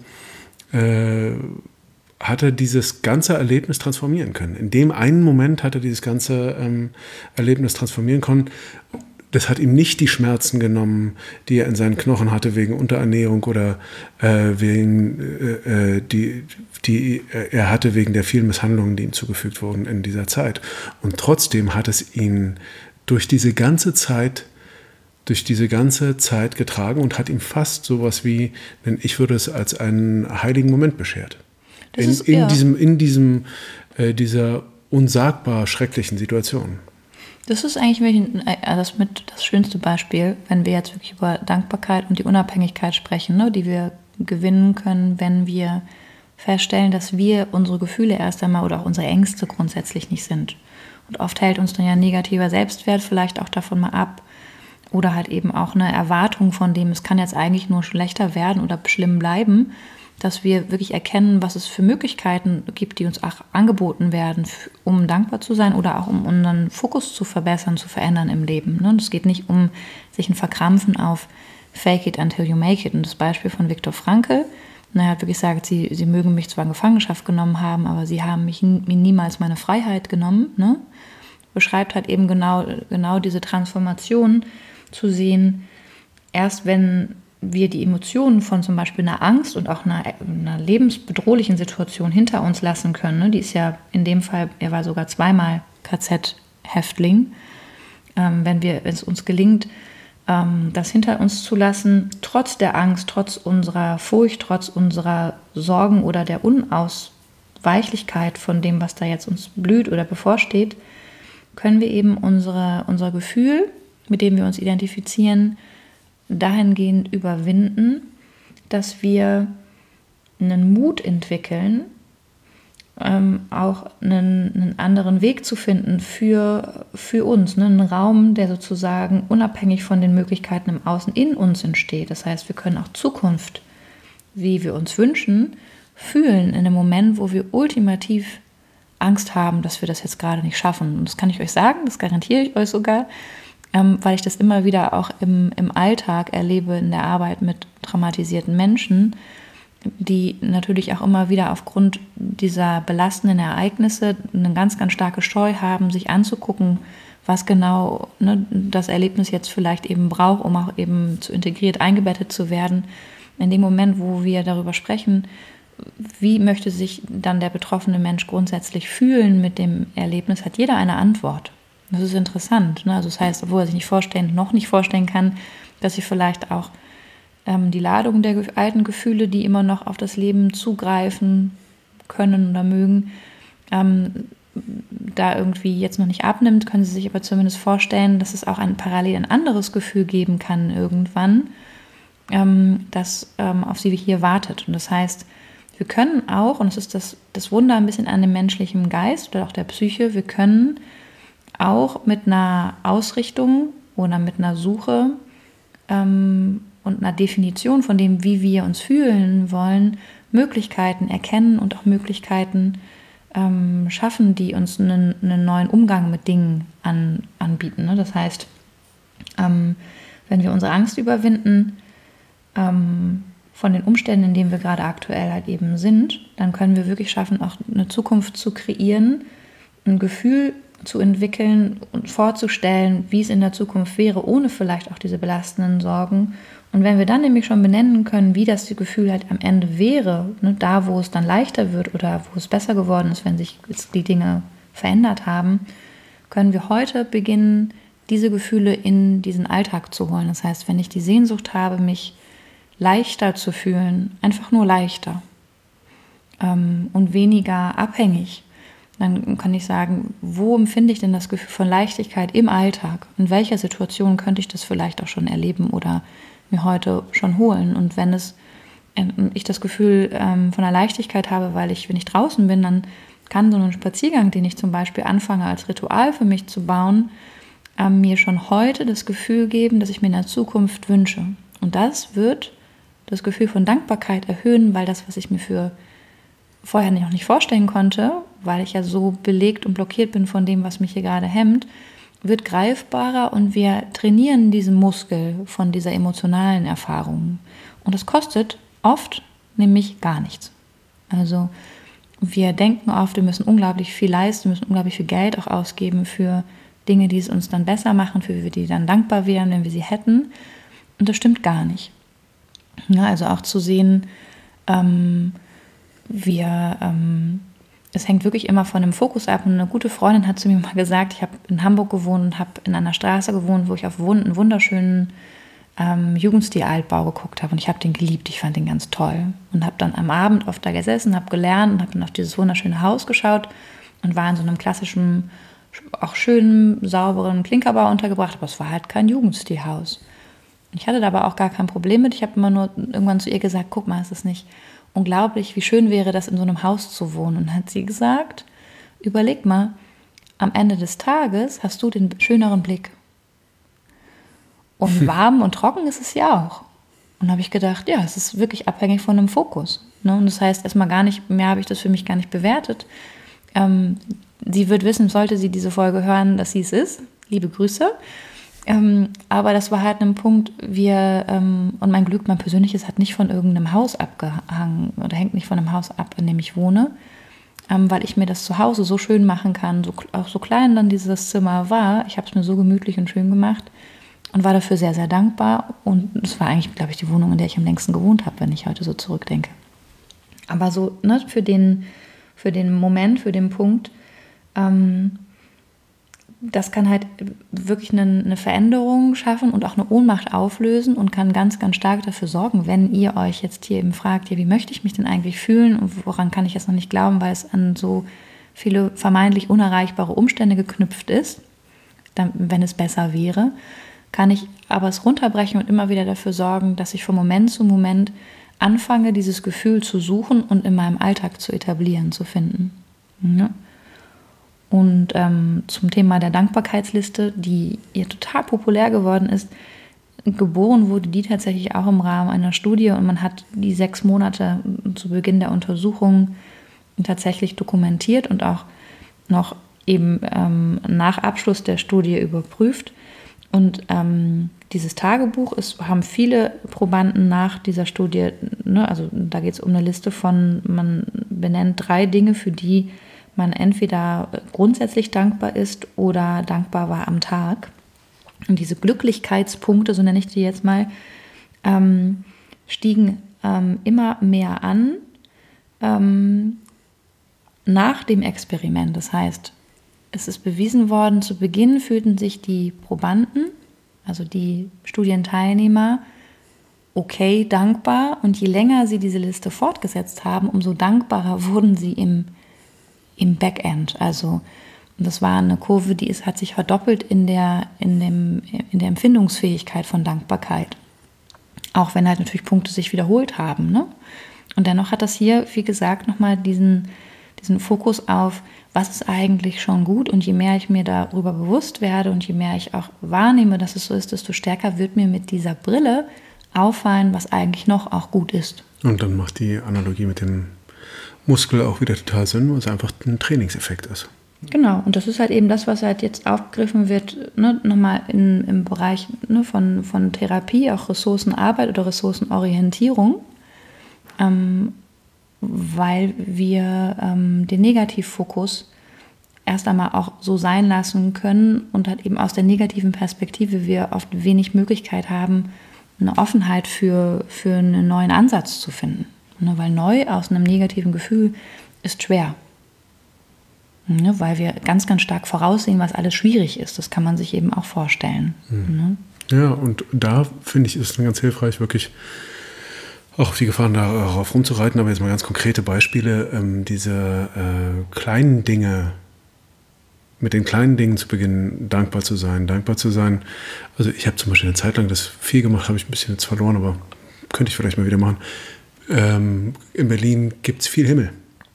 äh, hat er dieses ganze Erlebnis transformieren können. In dem einen Moment hat er dieses ganze ähm, Erlebnis transformieren können. Das hat ihm nicht die Schmerzen genommen, die er in seinen Knochen hatte wegen Unterernährung oder äh, wegen äh, die, die er hatte wegen der vielen Misshandlungen, die ihm zugefügt wurden in dieser Zeit. Und trotzdem hat es ihn durch diese ganze Zeit durch diese ganze Zeit getragen und hat ihm fast sowas wie, denn ich würde es als einen heiligen Moment beschert. Das in, ist, in ja. diesem, in diesem, äh, dieser unsagbar schrecklichen Situation. Das ist eigentlich wirklich das, mit das schönste Beispiel, wenn wir jetzt wirklich über Dankbarkeit und die Unabhängigkeit sprechen, ne, die wir gewinnen können, wenn wir feststellen, dass wir unsere Gefühle erst einmal oder auch unsere Ängste grundsätzlich nicht sind. Und oft hält uns dann ja negativer Selbstwert vielleicht auch davon mal ab oder halt eben auch eine Erwartung von dem, es kann jetzt eigentlich nur schlechter werden oder schlimm bleiben, dass wir wirklich erkennen, was es für Möglichkeiten gibt, die uns auch angeboten werden, um dankbar zu sein oder auch um unseren Fokus zu verbessern, zu verändern im Leben. Und es geht nicht um sich ein Verkrampfen auf fake it until you make it. Und das Beispiel von Viktor Frankl, er hat wirklich gesagt, sie, sie mögen mich zwar in Gefangenschaft genommen haben, aber sie haben mich, mir niemals meine Freiheit genommen. Ne? Beschreibt halt eben genau, genau diese Transformation zu sehen, erst wenn wir die Emotionen von zum Beispiel einer Angst und auch einer, einer lebensbedrohlichen Situation hinter uns lassen können. Ne? Die ist ja in dem Fall, er war sogar zweimal K Z-Häftling. Ähm, wenn wir, wenn es uns gelingt, ähm, das hinter uns zu lassen, trotz der Angst, trotz unserer Furcht, trotz unserer Sorgen oder der Unausweichlichkeit von dem, was da jetzt uns blüht oder bevorsteht, können wir eben unsere, unser Gefühl, mit dem wir uns identifizieren, dahingehend überwinden, dass wir einen Mut entwickeln, ähm, auch einen, einen anderen Weg zu finden für, für uns, ne? Einen Raum, der sozusagen unabhängig von den Möglichkeiten im Außen in uns entsteht. Das heißt, wir können auch Zukunft, wie wir uns wünschen, fühlen in einem Moment, wo wir ultimativ Angst haben, dass wir das jetzt gerade nicht schaffen. Und das kann ich euch sagen, das garantiere ich euch sogar, Ähm, weil ich das immer wieder auch im, im Alltag erlebe, in der Arbeit mit traumatisierten Menschen, die natürlich auch immer wieder aufgrund dieser belastenden Ereignisse eine ganz, ganz starke Scheu haben, sich anzugucken, was genau ne, das Erlebnis jetzt vielleicht eben braucht, um auch eben zu integriert eingebettet zu werden. In dem Moment, wo wir darüber sprechen, wie möchte sich dann der betroffene Mensch grundsätzlich fühlen mit dem Erlebnis, hat jeder eine Antwort. Das ist interessant. Ne? Also das heißt, obwohl er sich nicht vorstellen, noch nicht vorstellen kann, dass sie vielleicht auch ähm, die Ladung der alten Gefühle, die immer noch auf das Leben zugreifen, können oder mögen, ähm, da irgendwie jetzt noch nicht abnimmt, können Sie sich aber zumindest vorstellen, dass es auch ein parallel ein anderes Gefühl geben kann irgendwann, ähm, das ähm, auf Sie hier wartet. Und das heißt, wir können auch, und das ist das, das Wunder ein bisschen an dem menschlichen Geist oder auch der Psyche, wir können auch mit einer Ausrichtung oder mit einer Suche ähm, und einer Definition von dem, wie wir uns fühlen wollen, Möglichkeiten erkennen und auch Möglichkeiten ähm, schaffen, die uns einen, einen neuen Umgang mit Dingen an, anbieten. Ne? Das heißt, ähm, wenn wir unsere Angst überwinden, ähm, von den Umständen, in denen wir gerade aktuell halt eben sind, dann können wir wirklich schaffen, auch eine Zukunft zu kreieren, ein Gefühl zu entwickeln und vorzustellen, wie es in der Zukunft wäre, ohne vielleicht auch diese belastenden Sorgen. Und wenn wir dann nämlich schon benennen können, wie das Gefühl halt am Ende wäre, ne, da wo es dann leichter wird oder wo es besser geworden ist, wenn sich die Dinge verändert haben, können wir heute beginnen, diese Gefühle in diesen Alltag zu holen. Das heißt, wenn ich die Sehnsucht habe, mich leichter zu fühlen, einfach nur leichter ähm, und weniger abhängig, dann kann ich sagen, wo empfinde ich denn das Gefühl von Leichtigkeit im Alltag? In welcher Situation könnte ich das vielleicht auch schon erleben oder mir heute schon holen? Und wenn es äh, ich das Gefühl ähm, von der Leichtigkeit habe, weil ich, wenn ich draußen bin, dann kann so ein Spaziergang, den ich zum Beispiel anfange als Ritual für mich zu bauen, äh, mir schon heute das Gefühl geben, dass ich mir in der Zukunft wünsche. Und das wird das Gefühl von Dankbarkeit erhöhen, weil das, was ich mir für vorher noch nicht vorstellen konnte, weil ich ja so belegt und blockiert bin von dem, was mich hier gerade hemmt, wird greifbarer und wir trainieren diesen Muskel von dieser emotionalen Erfahrung. Und das kostet oft nämlich gar nichts. Also wir denken oft, wir müssen unglaublich viel leisten, wir müssen unglaublich viel Geld auch ausgeben für Dinge, die es uns dann besser machen, für die wir dann dankbar wären, wenn wir sie hätten. Und das stimmt gar nicht. Ja, also auch zu sehen, ähm, wir, ähm, es hängt wirklich immer von dem Fokus ab. Und eine gute Freundin hat zu mir mal gesagt, ich habe in Hamburg gewohnt und habe in einer Straße gewohnt, wo ich auf einen wunderschönen ähm, Jugendstil-Altbau geguckt habe. Und ich habe den geliebt, ich fand den ganz toll. Und habe dann am Abend oft da gesessen, habe gelernt und habe dann auf dieses wunderschöne Haus geschaut und war in so einem klassischen, auch schönen, sauberen Klinkerbau untergebracht. Aber es war halt kein Jugendstilhaus. Ich hatte da aber auch gar kein Problem mit. Ich habe immer nur irgendwann zu ihr gesagt, guck mal, ist das nicht unglaublich, wie schön wäre das, in so einem Haus zu wohnen. Und dann hat sie gesagt, überleg mal, am Ende des Tages hast du den schöneren Blick. Und warm und trocken ist es ja auch. Und da habe ich gedacht, ja, es ist wirklich abhängig von einem Fokus. Ne? Und das heißt, erstmal gar nicht, mehr habe ich das für mich gar nicht bewertet. Ähm, sie wird wissen, sollte sie diese Folge hören, dass sie es ist. Liebe Grüße. Ähm, aber das war halt ein Punkt, wir, ähm, und mein Glück, mein persönliches, hat nicht von irgendeinem Haus abgehangen oder hängt nicht von einem Haus ab, in dem ich wohne, ähm, weil ich mir das zu Hause so schön machen kann, so, auch so klein dann dieses Zimmer war, ich habe es mir so gemütlich und schön gemacht und war dafür sehr, sehr dankbar und es war eigentlich, glaube ich, die Wohnung, in der ich am längsten gewohnt habe, wenn ich heute so zurückdenke. Aber so, ne, für den, für den Moment, für den Punkt, ähm, das kann halt wirklich eine, eine Veränderung schaffen und auch eine Ohnmacht auflösen und kann ganz, ganz stark dafür sorgen, wenn ihr euch jetzt hier eben fragt, ja, wie möchte ich mich denn eigentlich fühlen und woran kann ich jetzt noch nicht glauben, weil es an so viele vermeintlich unerreichbare Umstände geknüpft ist, dann, wenn es besser wäre, kann ich aber es runterbrechen und immer wieder dafür sorgen, dass ich von Moment zu Moment anfange, dieses Gefühl zu suchen und in meinem Alltag zu etablieren, zu finden. Ja. Und ähm, zum Thema der Dankbarkeitsliste, die ihr total populär geworden ist, geboren wurde die tatsächlich auch im Rahmen einer Studie und man hat die sechs Monate zu Beginn der Untersuchung tatsächlich dokumentiert und auch noch eben ähm, nach Abschluss der Studie überprüft. Und ähm, dieses Tagebuch ist, haben viele Probanden nach dieser Studie, ne, also da geht es um eine Liste von, man benennt drei Dinge, für die man entweder grundsätzlich dankbar ist oder dankbar war am Tag. Und diese Glücklichkeitspunkte, so nenne ich die jetzt mal, ähm, stiegen ähm, immer mehr an ähm, nach dem Experiment. Das heißt, es ist bewiesen worden, zu Beginn fühlten sich die Probanden, also die Studienteilnehmer, okay dankbar. Und je länger sie diese Liste fortgesetzt haben, umso dankbarer wurden sie im, im Backend. Also das war eine Kurve, die ist, hat sich verdoppelt in der, in, dem, in der Empfindungsfähigkeit von Dankbarkeit. Auch wenn halt natürlich Punkte sich wiederholt haben. Ne? Und dennoch hat das hier, wie gesagt, nochmal diesen, diesen Fokus auf, was ist eigentlich schon gut, und je mehr ich mir darüber bewusst werde und je mehr ich auch wahrnehme, dass es so ist, desto stärker wird mir mit dieser Brille auffallen, was eigentlich noch auch gut ist. Und dann macht die Analogie mit dem Muskel auch wieder total Sinn, weil es einfach ein Trainingseffekt ist. Genau, und das ist halt eben das, was halt jetzt aufgegriffen wird, ne, nochmal in, im Bereich ne, von, von Therapie, auch Ressourcenarbeit oder Ressourcenorientierung, ähm, weil wir ähm, den Negativfokus erst einmal auch so sein lassen können und halt eben aus der negativen Perspektive wir oft wenig Möglichkeit haben, eine Offenheit für, für einen neuen Ansatz zu finden. Ne, weil neu aus einem negativen Gefühl ist schwer. Ne, weil wir ganz, ganz stark voraussehen, was alles schwierig ist. Das kann man sich eben auch vorstellen. Mhm. Ne? Ja, und da finde ich, ist es ganz hilfreich, wirklich auch auf die Gefahren darauf rumzureiten, aber jetzt mal ganz konkrete Beispiele, ähm, diese äh, kleinen Dinge, mit den kleinen Dingen zu beginnen, dankbar zu sein, dankbar zu sein. Also ich habe zum Beispiel eine Zeit lang das viel gemacht, habe ich ein bisschen jetzt verloren, aber könnte ich vielleicht mal wieder machen. Ähm, in Berlin gibt es viel Himmel.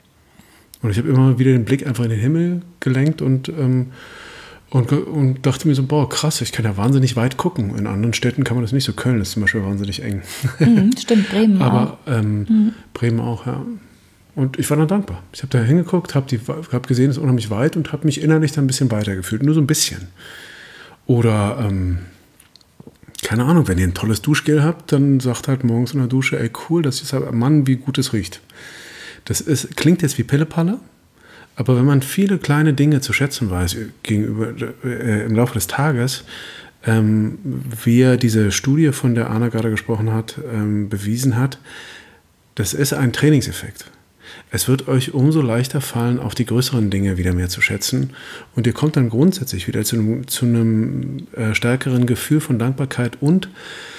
Und ich habe immer wieder den Blick einfach in den Himmel gelenkt und, ähm, und, und dachte mir so, boah, krass, ich kann ja wahnsinnig weit gucken. In anderen Städten kann man das nicht so. Köln ist zum Beispiel wahnsinnig eng. Mhm, stimmt, Bremen Aber, auch. Aber ähm, mhm. Bremen auch, ja. Und ich war dann dankbar. Ich habe da hingeguckt, habe hab gesehen, es ist unheimlich weit und habe mich innerlich dann ein bisschen weiter gefühlt. Nur so ein bisschen. Oder, ähm, keine Ahnung, wenn ihr ein tolles Duschgel habt, dann sagt halt morgens in der Dusche, ey cool, das ist halt, Mann, wie gut es riecht. Das ist, klingt jetzt wie Pillepalle, aber wenn man viele kleine Dinge zu schätzen weiß gegenüber äh, im Laufe des Tages, ähm, wie ja diese Studie, von der Anna gerade gesprochen hat, ähm, bewiesen hat, das ist ein Trainingseffekt. Es wird euch umso leichter fallen, auch die größeren Dinge wieder mehr zu schätzen, und ihr kommt dann grundsätzlich wieder zu einem, zu einem äh, stärkeren Gefühl von Dankbarkeit. Und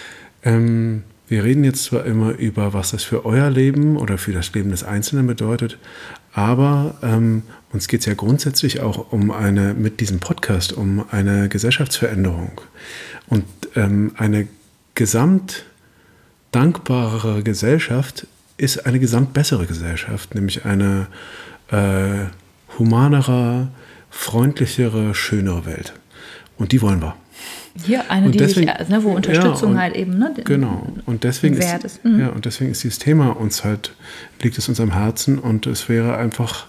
ähm, wir reden jetzt zwar immer über, was das für euer Leben oder für das Leben des Einzelnen bedeutet, aber ähm, uns geht es ja grundsätzlich auch um eine, mit diesem Podcast, um eine Gesellschaftsveränderung und ähm, eine gesamt dankbarere Gesellschaft ist eine gesamt bessere Gesellschaft, nämlich eine äh, humanere, freundlichere, schönere Welt. Und die wollen wir. Hier eine, und die deswegen, sich, ne, wo Unterstützung ja, und, halt eben ne, genau. Und deswegen wert ist, ist. Mhm. ja, und deswegen ist dieses Thema uns halt, liegt es uns am Herzen, und es wäre einfach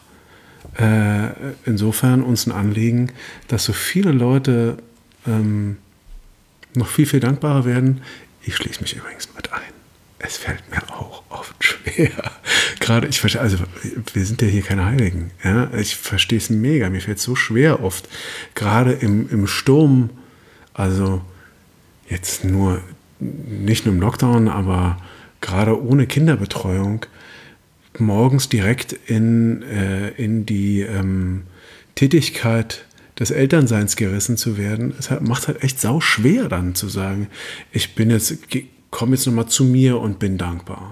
äh, insofern uns ein Anliegen, dass so viele Leute ähm, noch viel, viel dankbarer werden. Ich schließe mich übrigens mit ein. Es fällt mir auch oft schwer. Gerade, ich verstehe, also wir sind ja hier keine Heiligen. Ja? Ich verstehe es mega. Mir fällt es so schwer oft. Gerade im, im Sturm, also jetzt nur, nicht nur im Lockdown, aber gerade ohne Kinderbetreuung, morgens direkt in, äh, in die ähm, Tätigkeit des Elternseins gerissen zu werden. Es macht halt echt sau schwer dann zu sagen, ich bin jetzt... komme jetzt nochmal zu mir und bin dankbar.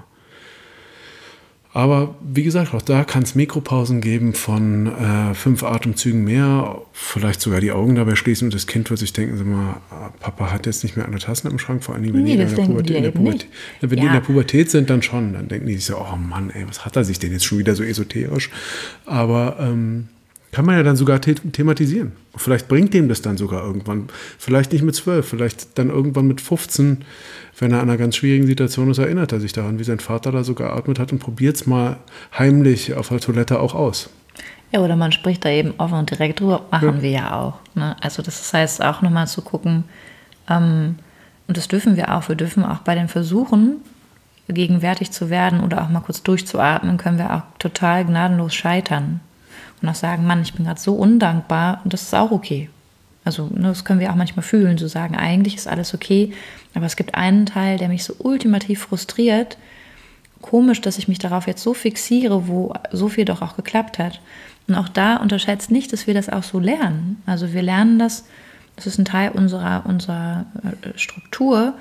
Aber wie gesagt, auch da kann es Mikropausen geben von äh, fünf Atemzügen mehr, vielleicht sogar die Augen dabei schließen und das Kind wird sich denken, sag mal, Papa hat jetzt nicht mehr eine Tasse im Schrank, vor allem wenn, nee, die, in der Pubertät, in der Pubertät, wenn ja. die in der Pubertät sind, dann schon. Dann denken die sich so, oh Mann, ey, was hat er sich denn jetzt schon wieder so esoterisch? Aber ähm, kann man ja dann sogar the- thematisieren. Vielleicht bringt dem das dann sogar irgendwann, vielleicht nicht mit zwölf, vielleicht dann irgendwann mit fünfzehn, wenn er an einer ganz schwierigen Situation ist, erinnert er sich daran, wie sein Vater da so geatmet hat und probiert es mal heimlich auf der Toilette auch aus. Ja, oder man spricht da eben offen und direkt drüber, machen ja. wir ja auch. Ne? Also das heißt auch nochmal zu gucken, ähm, und das dürfen wir auch, wir dürfen auch bei den Versuchen, gegenwärtig zu werden oder auch mal kurz durchzuatmen, können wir auch total gnadenlos scheitern. Und auch sagen, Mann, ich bin gerade so undankbar, und das ist auch okay. Also ne, das können wir auch manchmal fühlen, zu sagen, eigentlich ist alles okay, aber es gibt einen Teil, der mich so ultimativ frustriert. Komisch, dass ich mich darauf jetzt so fixiere, wo so viel doch auch geklappt hat. Und auch da unterschätzt nicht, dass wir das auch so lernen. Also wir lernen das, das ist ein Teil unserer, unserer Struktur,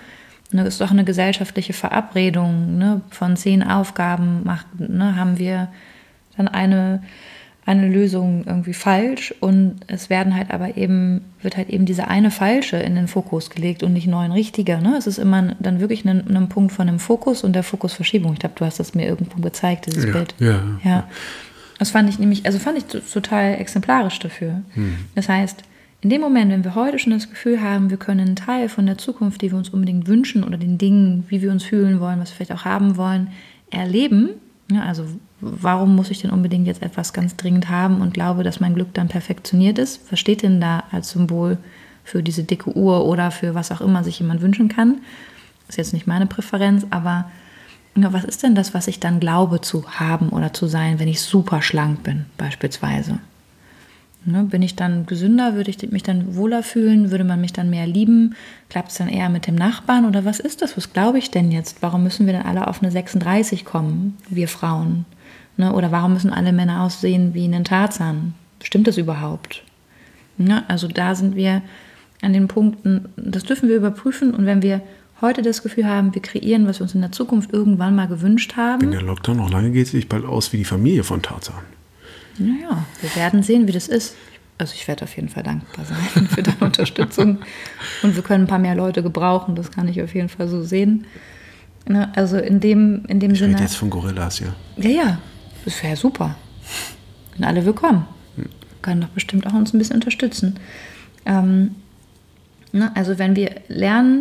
Das ist doch eine gesellschaftliche Verabredung, ne? Von zehn Aufgaben macht, ne, haben wir dann eine, eine Lösung irgendwie falsch und es werden halt aber eben, wird halt eben diese eine falsche in den Fokus gelegt und nicht neun richtige. Ne? Es ist immer dann wirklich ein, ein Punkt von einem Fokus und der Fokusverschiebung. Ich glaube, du hast das mir irgendwo gezeigt, dieses ja, Bild. Ja. ja. Das fand ich nämlich, also fand ich total exemplarisch dafür. Hm. Das heißt, in dem Moment, wenn wir heute schon das Gefühl haben, wir können einen Teil von der Zukunft, die wir uns unbedingt wünschen oder den Dingen, wie wir uns fühlen wollen, was wir vielleicht auch haben wollen, erleben, ja, also warum muss ich denn unbedingt jetzt etwas ganz dringend haben und glaube, dass mein Glück dann perfektioniert ist? Was steht denn da als Symbol für diese dicke Uhr oder für was auch immer sich jemand wünschen kann? Das ist jetzt nicht meine Präferenz, aber ja, was ist denn das, was ich dann glaube zu haben oder zu sein, wenn ich super schlank bin, beispielsweise? Ne, bin ich dann gesünder, würde ich mich dann wohler fühlen, würde man mich dann mehr lieben, klappt es dann eher mit dem Nachbarn oder was ist das, was glaube ich denn jetzt, warum müssen wir denn alle auf eine sechsunddreißig kommen, wir Frauen, ne? Oder warum müssen alle Männer aussehen wie einen Tarzan, stimmt das überhaupt? Ne? Also da sind wir an den Punkten, das dürfen wir überprüfen und wenn wir heute das Gefühl haben, wir kreieren, was wir uns in der Zukunft irgendwann mal gewünscht haben. Wenn der Lockdown noch lange geht, sehe ich bald aus wie die Familie von Tarzan. Naja, wir werden sehen, wie das ist. Also ich werde auf jeden Fall dankbar sein für deine Unterstützung. Und wir können ein paar mehr Leute gebrauchen, das kann ich auf jeden Fall so sehen. Also in dem, in dem ich Sinne... Ich rede jetzt von Gorillas, ja. Ja, ja, das wäre super. Sind alle willkommen. Hm. Können doch bestimmt auch uns ein bisschen unterstützen. Ähm, ne, also wenn wir lernen,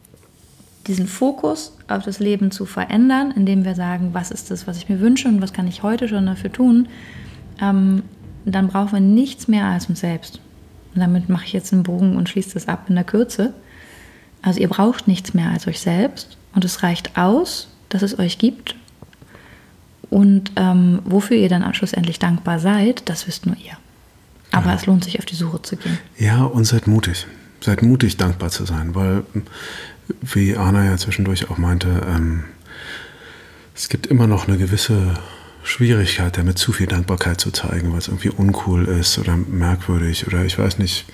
diesen Fokus auf das Leben zu verändern, indem wir sagen, was ist das, was ich mir wünsche und was kann ich heute schon dafür tun, ähm, dann brauchen wir nichts mehr als uns selbst. Und damit mache ich jetzt einen Bogen und schließe das ab in der Kürze. Also ihr braucht nichts mehr als euch selbst und es reicht aus, dass es euch gibt. Und ähm, wofür ihr dann schlussendlich dankbar seid, das wisst nur ihr. Aber ja. Es lohnt sich, auf die Suche zu gehen. Ja, und seid mutig. Seid mutig, dankbar zu sein, weil, wie Anna ja zwischendurch auch meinte, ähm, es gibt immer noch eine gewisse Schwierigkeit, damit zu viel Dankbarkeit zu zeigen, weil es irgendwie uncool ist oder merkwürdig oder ich weiß nicht.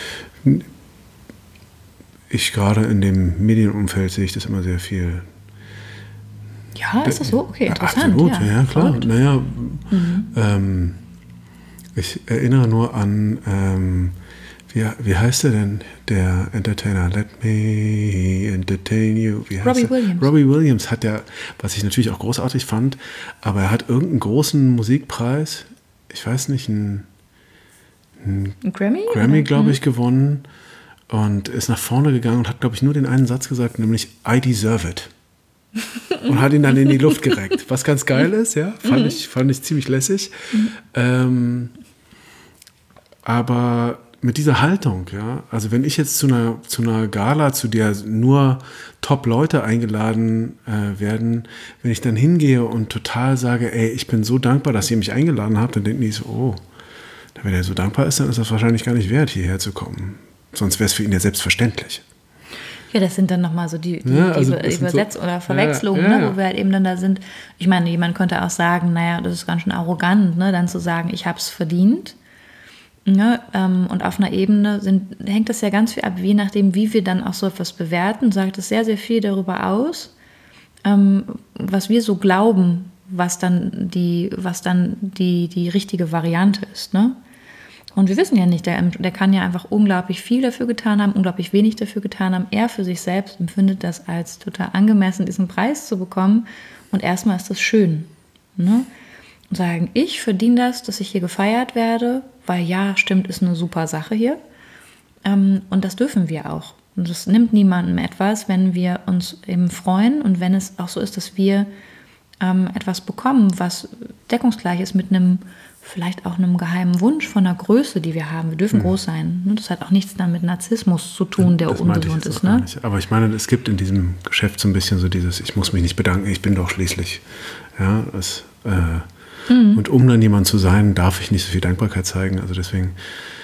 Ich gerade in dem Medienumfeld sehe ich das immer sehr viel. Ja, ist das so? Okay, interessant. Absolut, ja, ja klar. Verrückt. Naja, mhm. ähm, ich erinnere nur an, ähm, wie, wie heißt der denn, der Entertainer? Let me entertain you. Wie heißt Robbie der? Williams. Robbie Williams hat ja, was ich natürlich auch großartig fand, aber er hat irgendeinen großen Musikpreis, ich weiß nicht, einen, einen Ein Grammy? Grammy, glaube ich, mhm. gewonnen und ist nach vorne gegangen und hat, glaube ich, nur den einen Satz gesagt, nämlich I deserve it. Und hat ihn dann in die Luft gereckt. Was ganz geil ist, ja, fand, mhm. ich, fand ich ziemlich lässig. Mhm. Ähm, aber mit dieser Haltung, ja, also wenn ich jetzt zu einer, zu einer Gala, zu der nur Top-Leute eingeladen äh, werden, wenn ich dann hingehe und total sage, ey, ich bin so dankbar, dass ihr mich eingeladen habt, dann denken die so, oh, wenn er so dankbar ist, dann ist das wahrscheinlich gar nicht wert, hierher zu kommen. Sonst wäre es für ihn ja selbstverständlich. Ja, das sind dann nochmal so die, die, ja, also die Übersetzungen so, oder Verwechslungen, ja, ja, ne, wo wir halt eben dann da sind. Ich meine, jemand könnte auch sagen, naja, das ist ganz schön arrogant, ne, dann zu sagen, ich habe es verdient. Ne, ähm, und auf einer Ebene sind, hängt das ja ganz viel ab, je nachdem, wie wir dann auch so etwas bewerten, sagt es sehr, sehr viel darüber aus, ähm, was wir so glauben, was dann die, was dann die, die richtige Variante ist, ne? Und wir wissen ja nicht, der, der kann ja einfach unglaublich viel dafür getan haben, unglaublich wenig dafür getan haben. Er für sich selbst empfindet das als total angemessen, diesen Preis zu bekommen. Und erstmal ist das schön. Ne? Und sagen, ich verdiene das, dass ich hier gefeiert werde, weil ja, stimmt, ist eine super Sache hier. Ähm, und das dürfen wir auch. Und das nimmt niemandem etwas, wenn wir uns eben freuen und wenn es auch so ist, dass wir ähm, etwas bekommen, was deckungsgleich ist mit einem vielleicht auch einem geheimen Wunsch von einer Größe, die wir haben. Wir dürfen mhm. groß sein. Das hat auch nichts dann mit Narzissmus zu tun, der das ungesund ist. Ne? Aber ich meine, es gibt in diesem Geschäft so ein bisschen so dieses, ich muss mich nicht bedanken, ich bin doch schließlich. Ja, es, äh, mhm. Und um dann jemand zu sein, darf ich nicht so viel Dankbarkeit zeigen. Also deswegen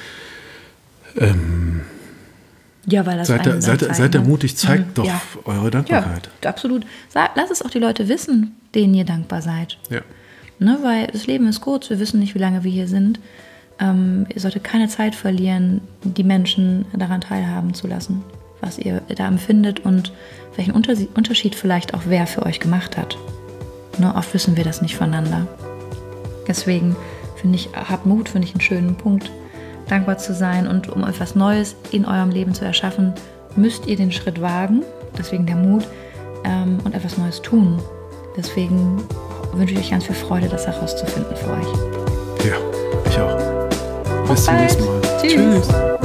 ähm, ja, weil das seid, da, seid, zeigen, seid da mutig, zeigt mhm. doch ja. eure Dankbarkeit. Ja, absolut. Lass es auch die Leute wissen, denen ihr dankbar seid. Ja. Ne, weil das Leben ist kurz, wir wissen nicht, wie lange wir hier sind. Ähm, ihr solltet keine Zeit verlieren, die Menschen daran teilhaben zu lassen. was ihr da empfindet und welchen Unterschied vielleicht auch wer für euch gemacht hat. Nur oft wissen wir das nicht voneinander. Deswegen finde ich, habt Mut, finde ich einen schönen Punkt, dankbar zu sein. Und um etwas Neues in eurem Leben zu erschaffen, müsst ihr den Schritt wagen, deswegen der Mut, ähm, und etwas Neues tun. Deswegen wünsche ich euch ganz viel Freude, das herauszufinden für euch. Ja, ich auch. Bis zum nächsten Mal. Tschüss. Tschüss.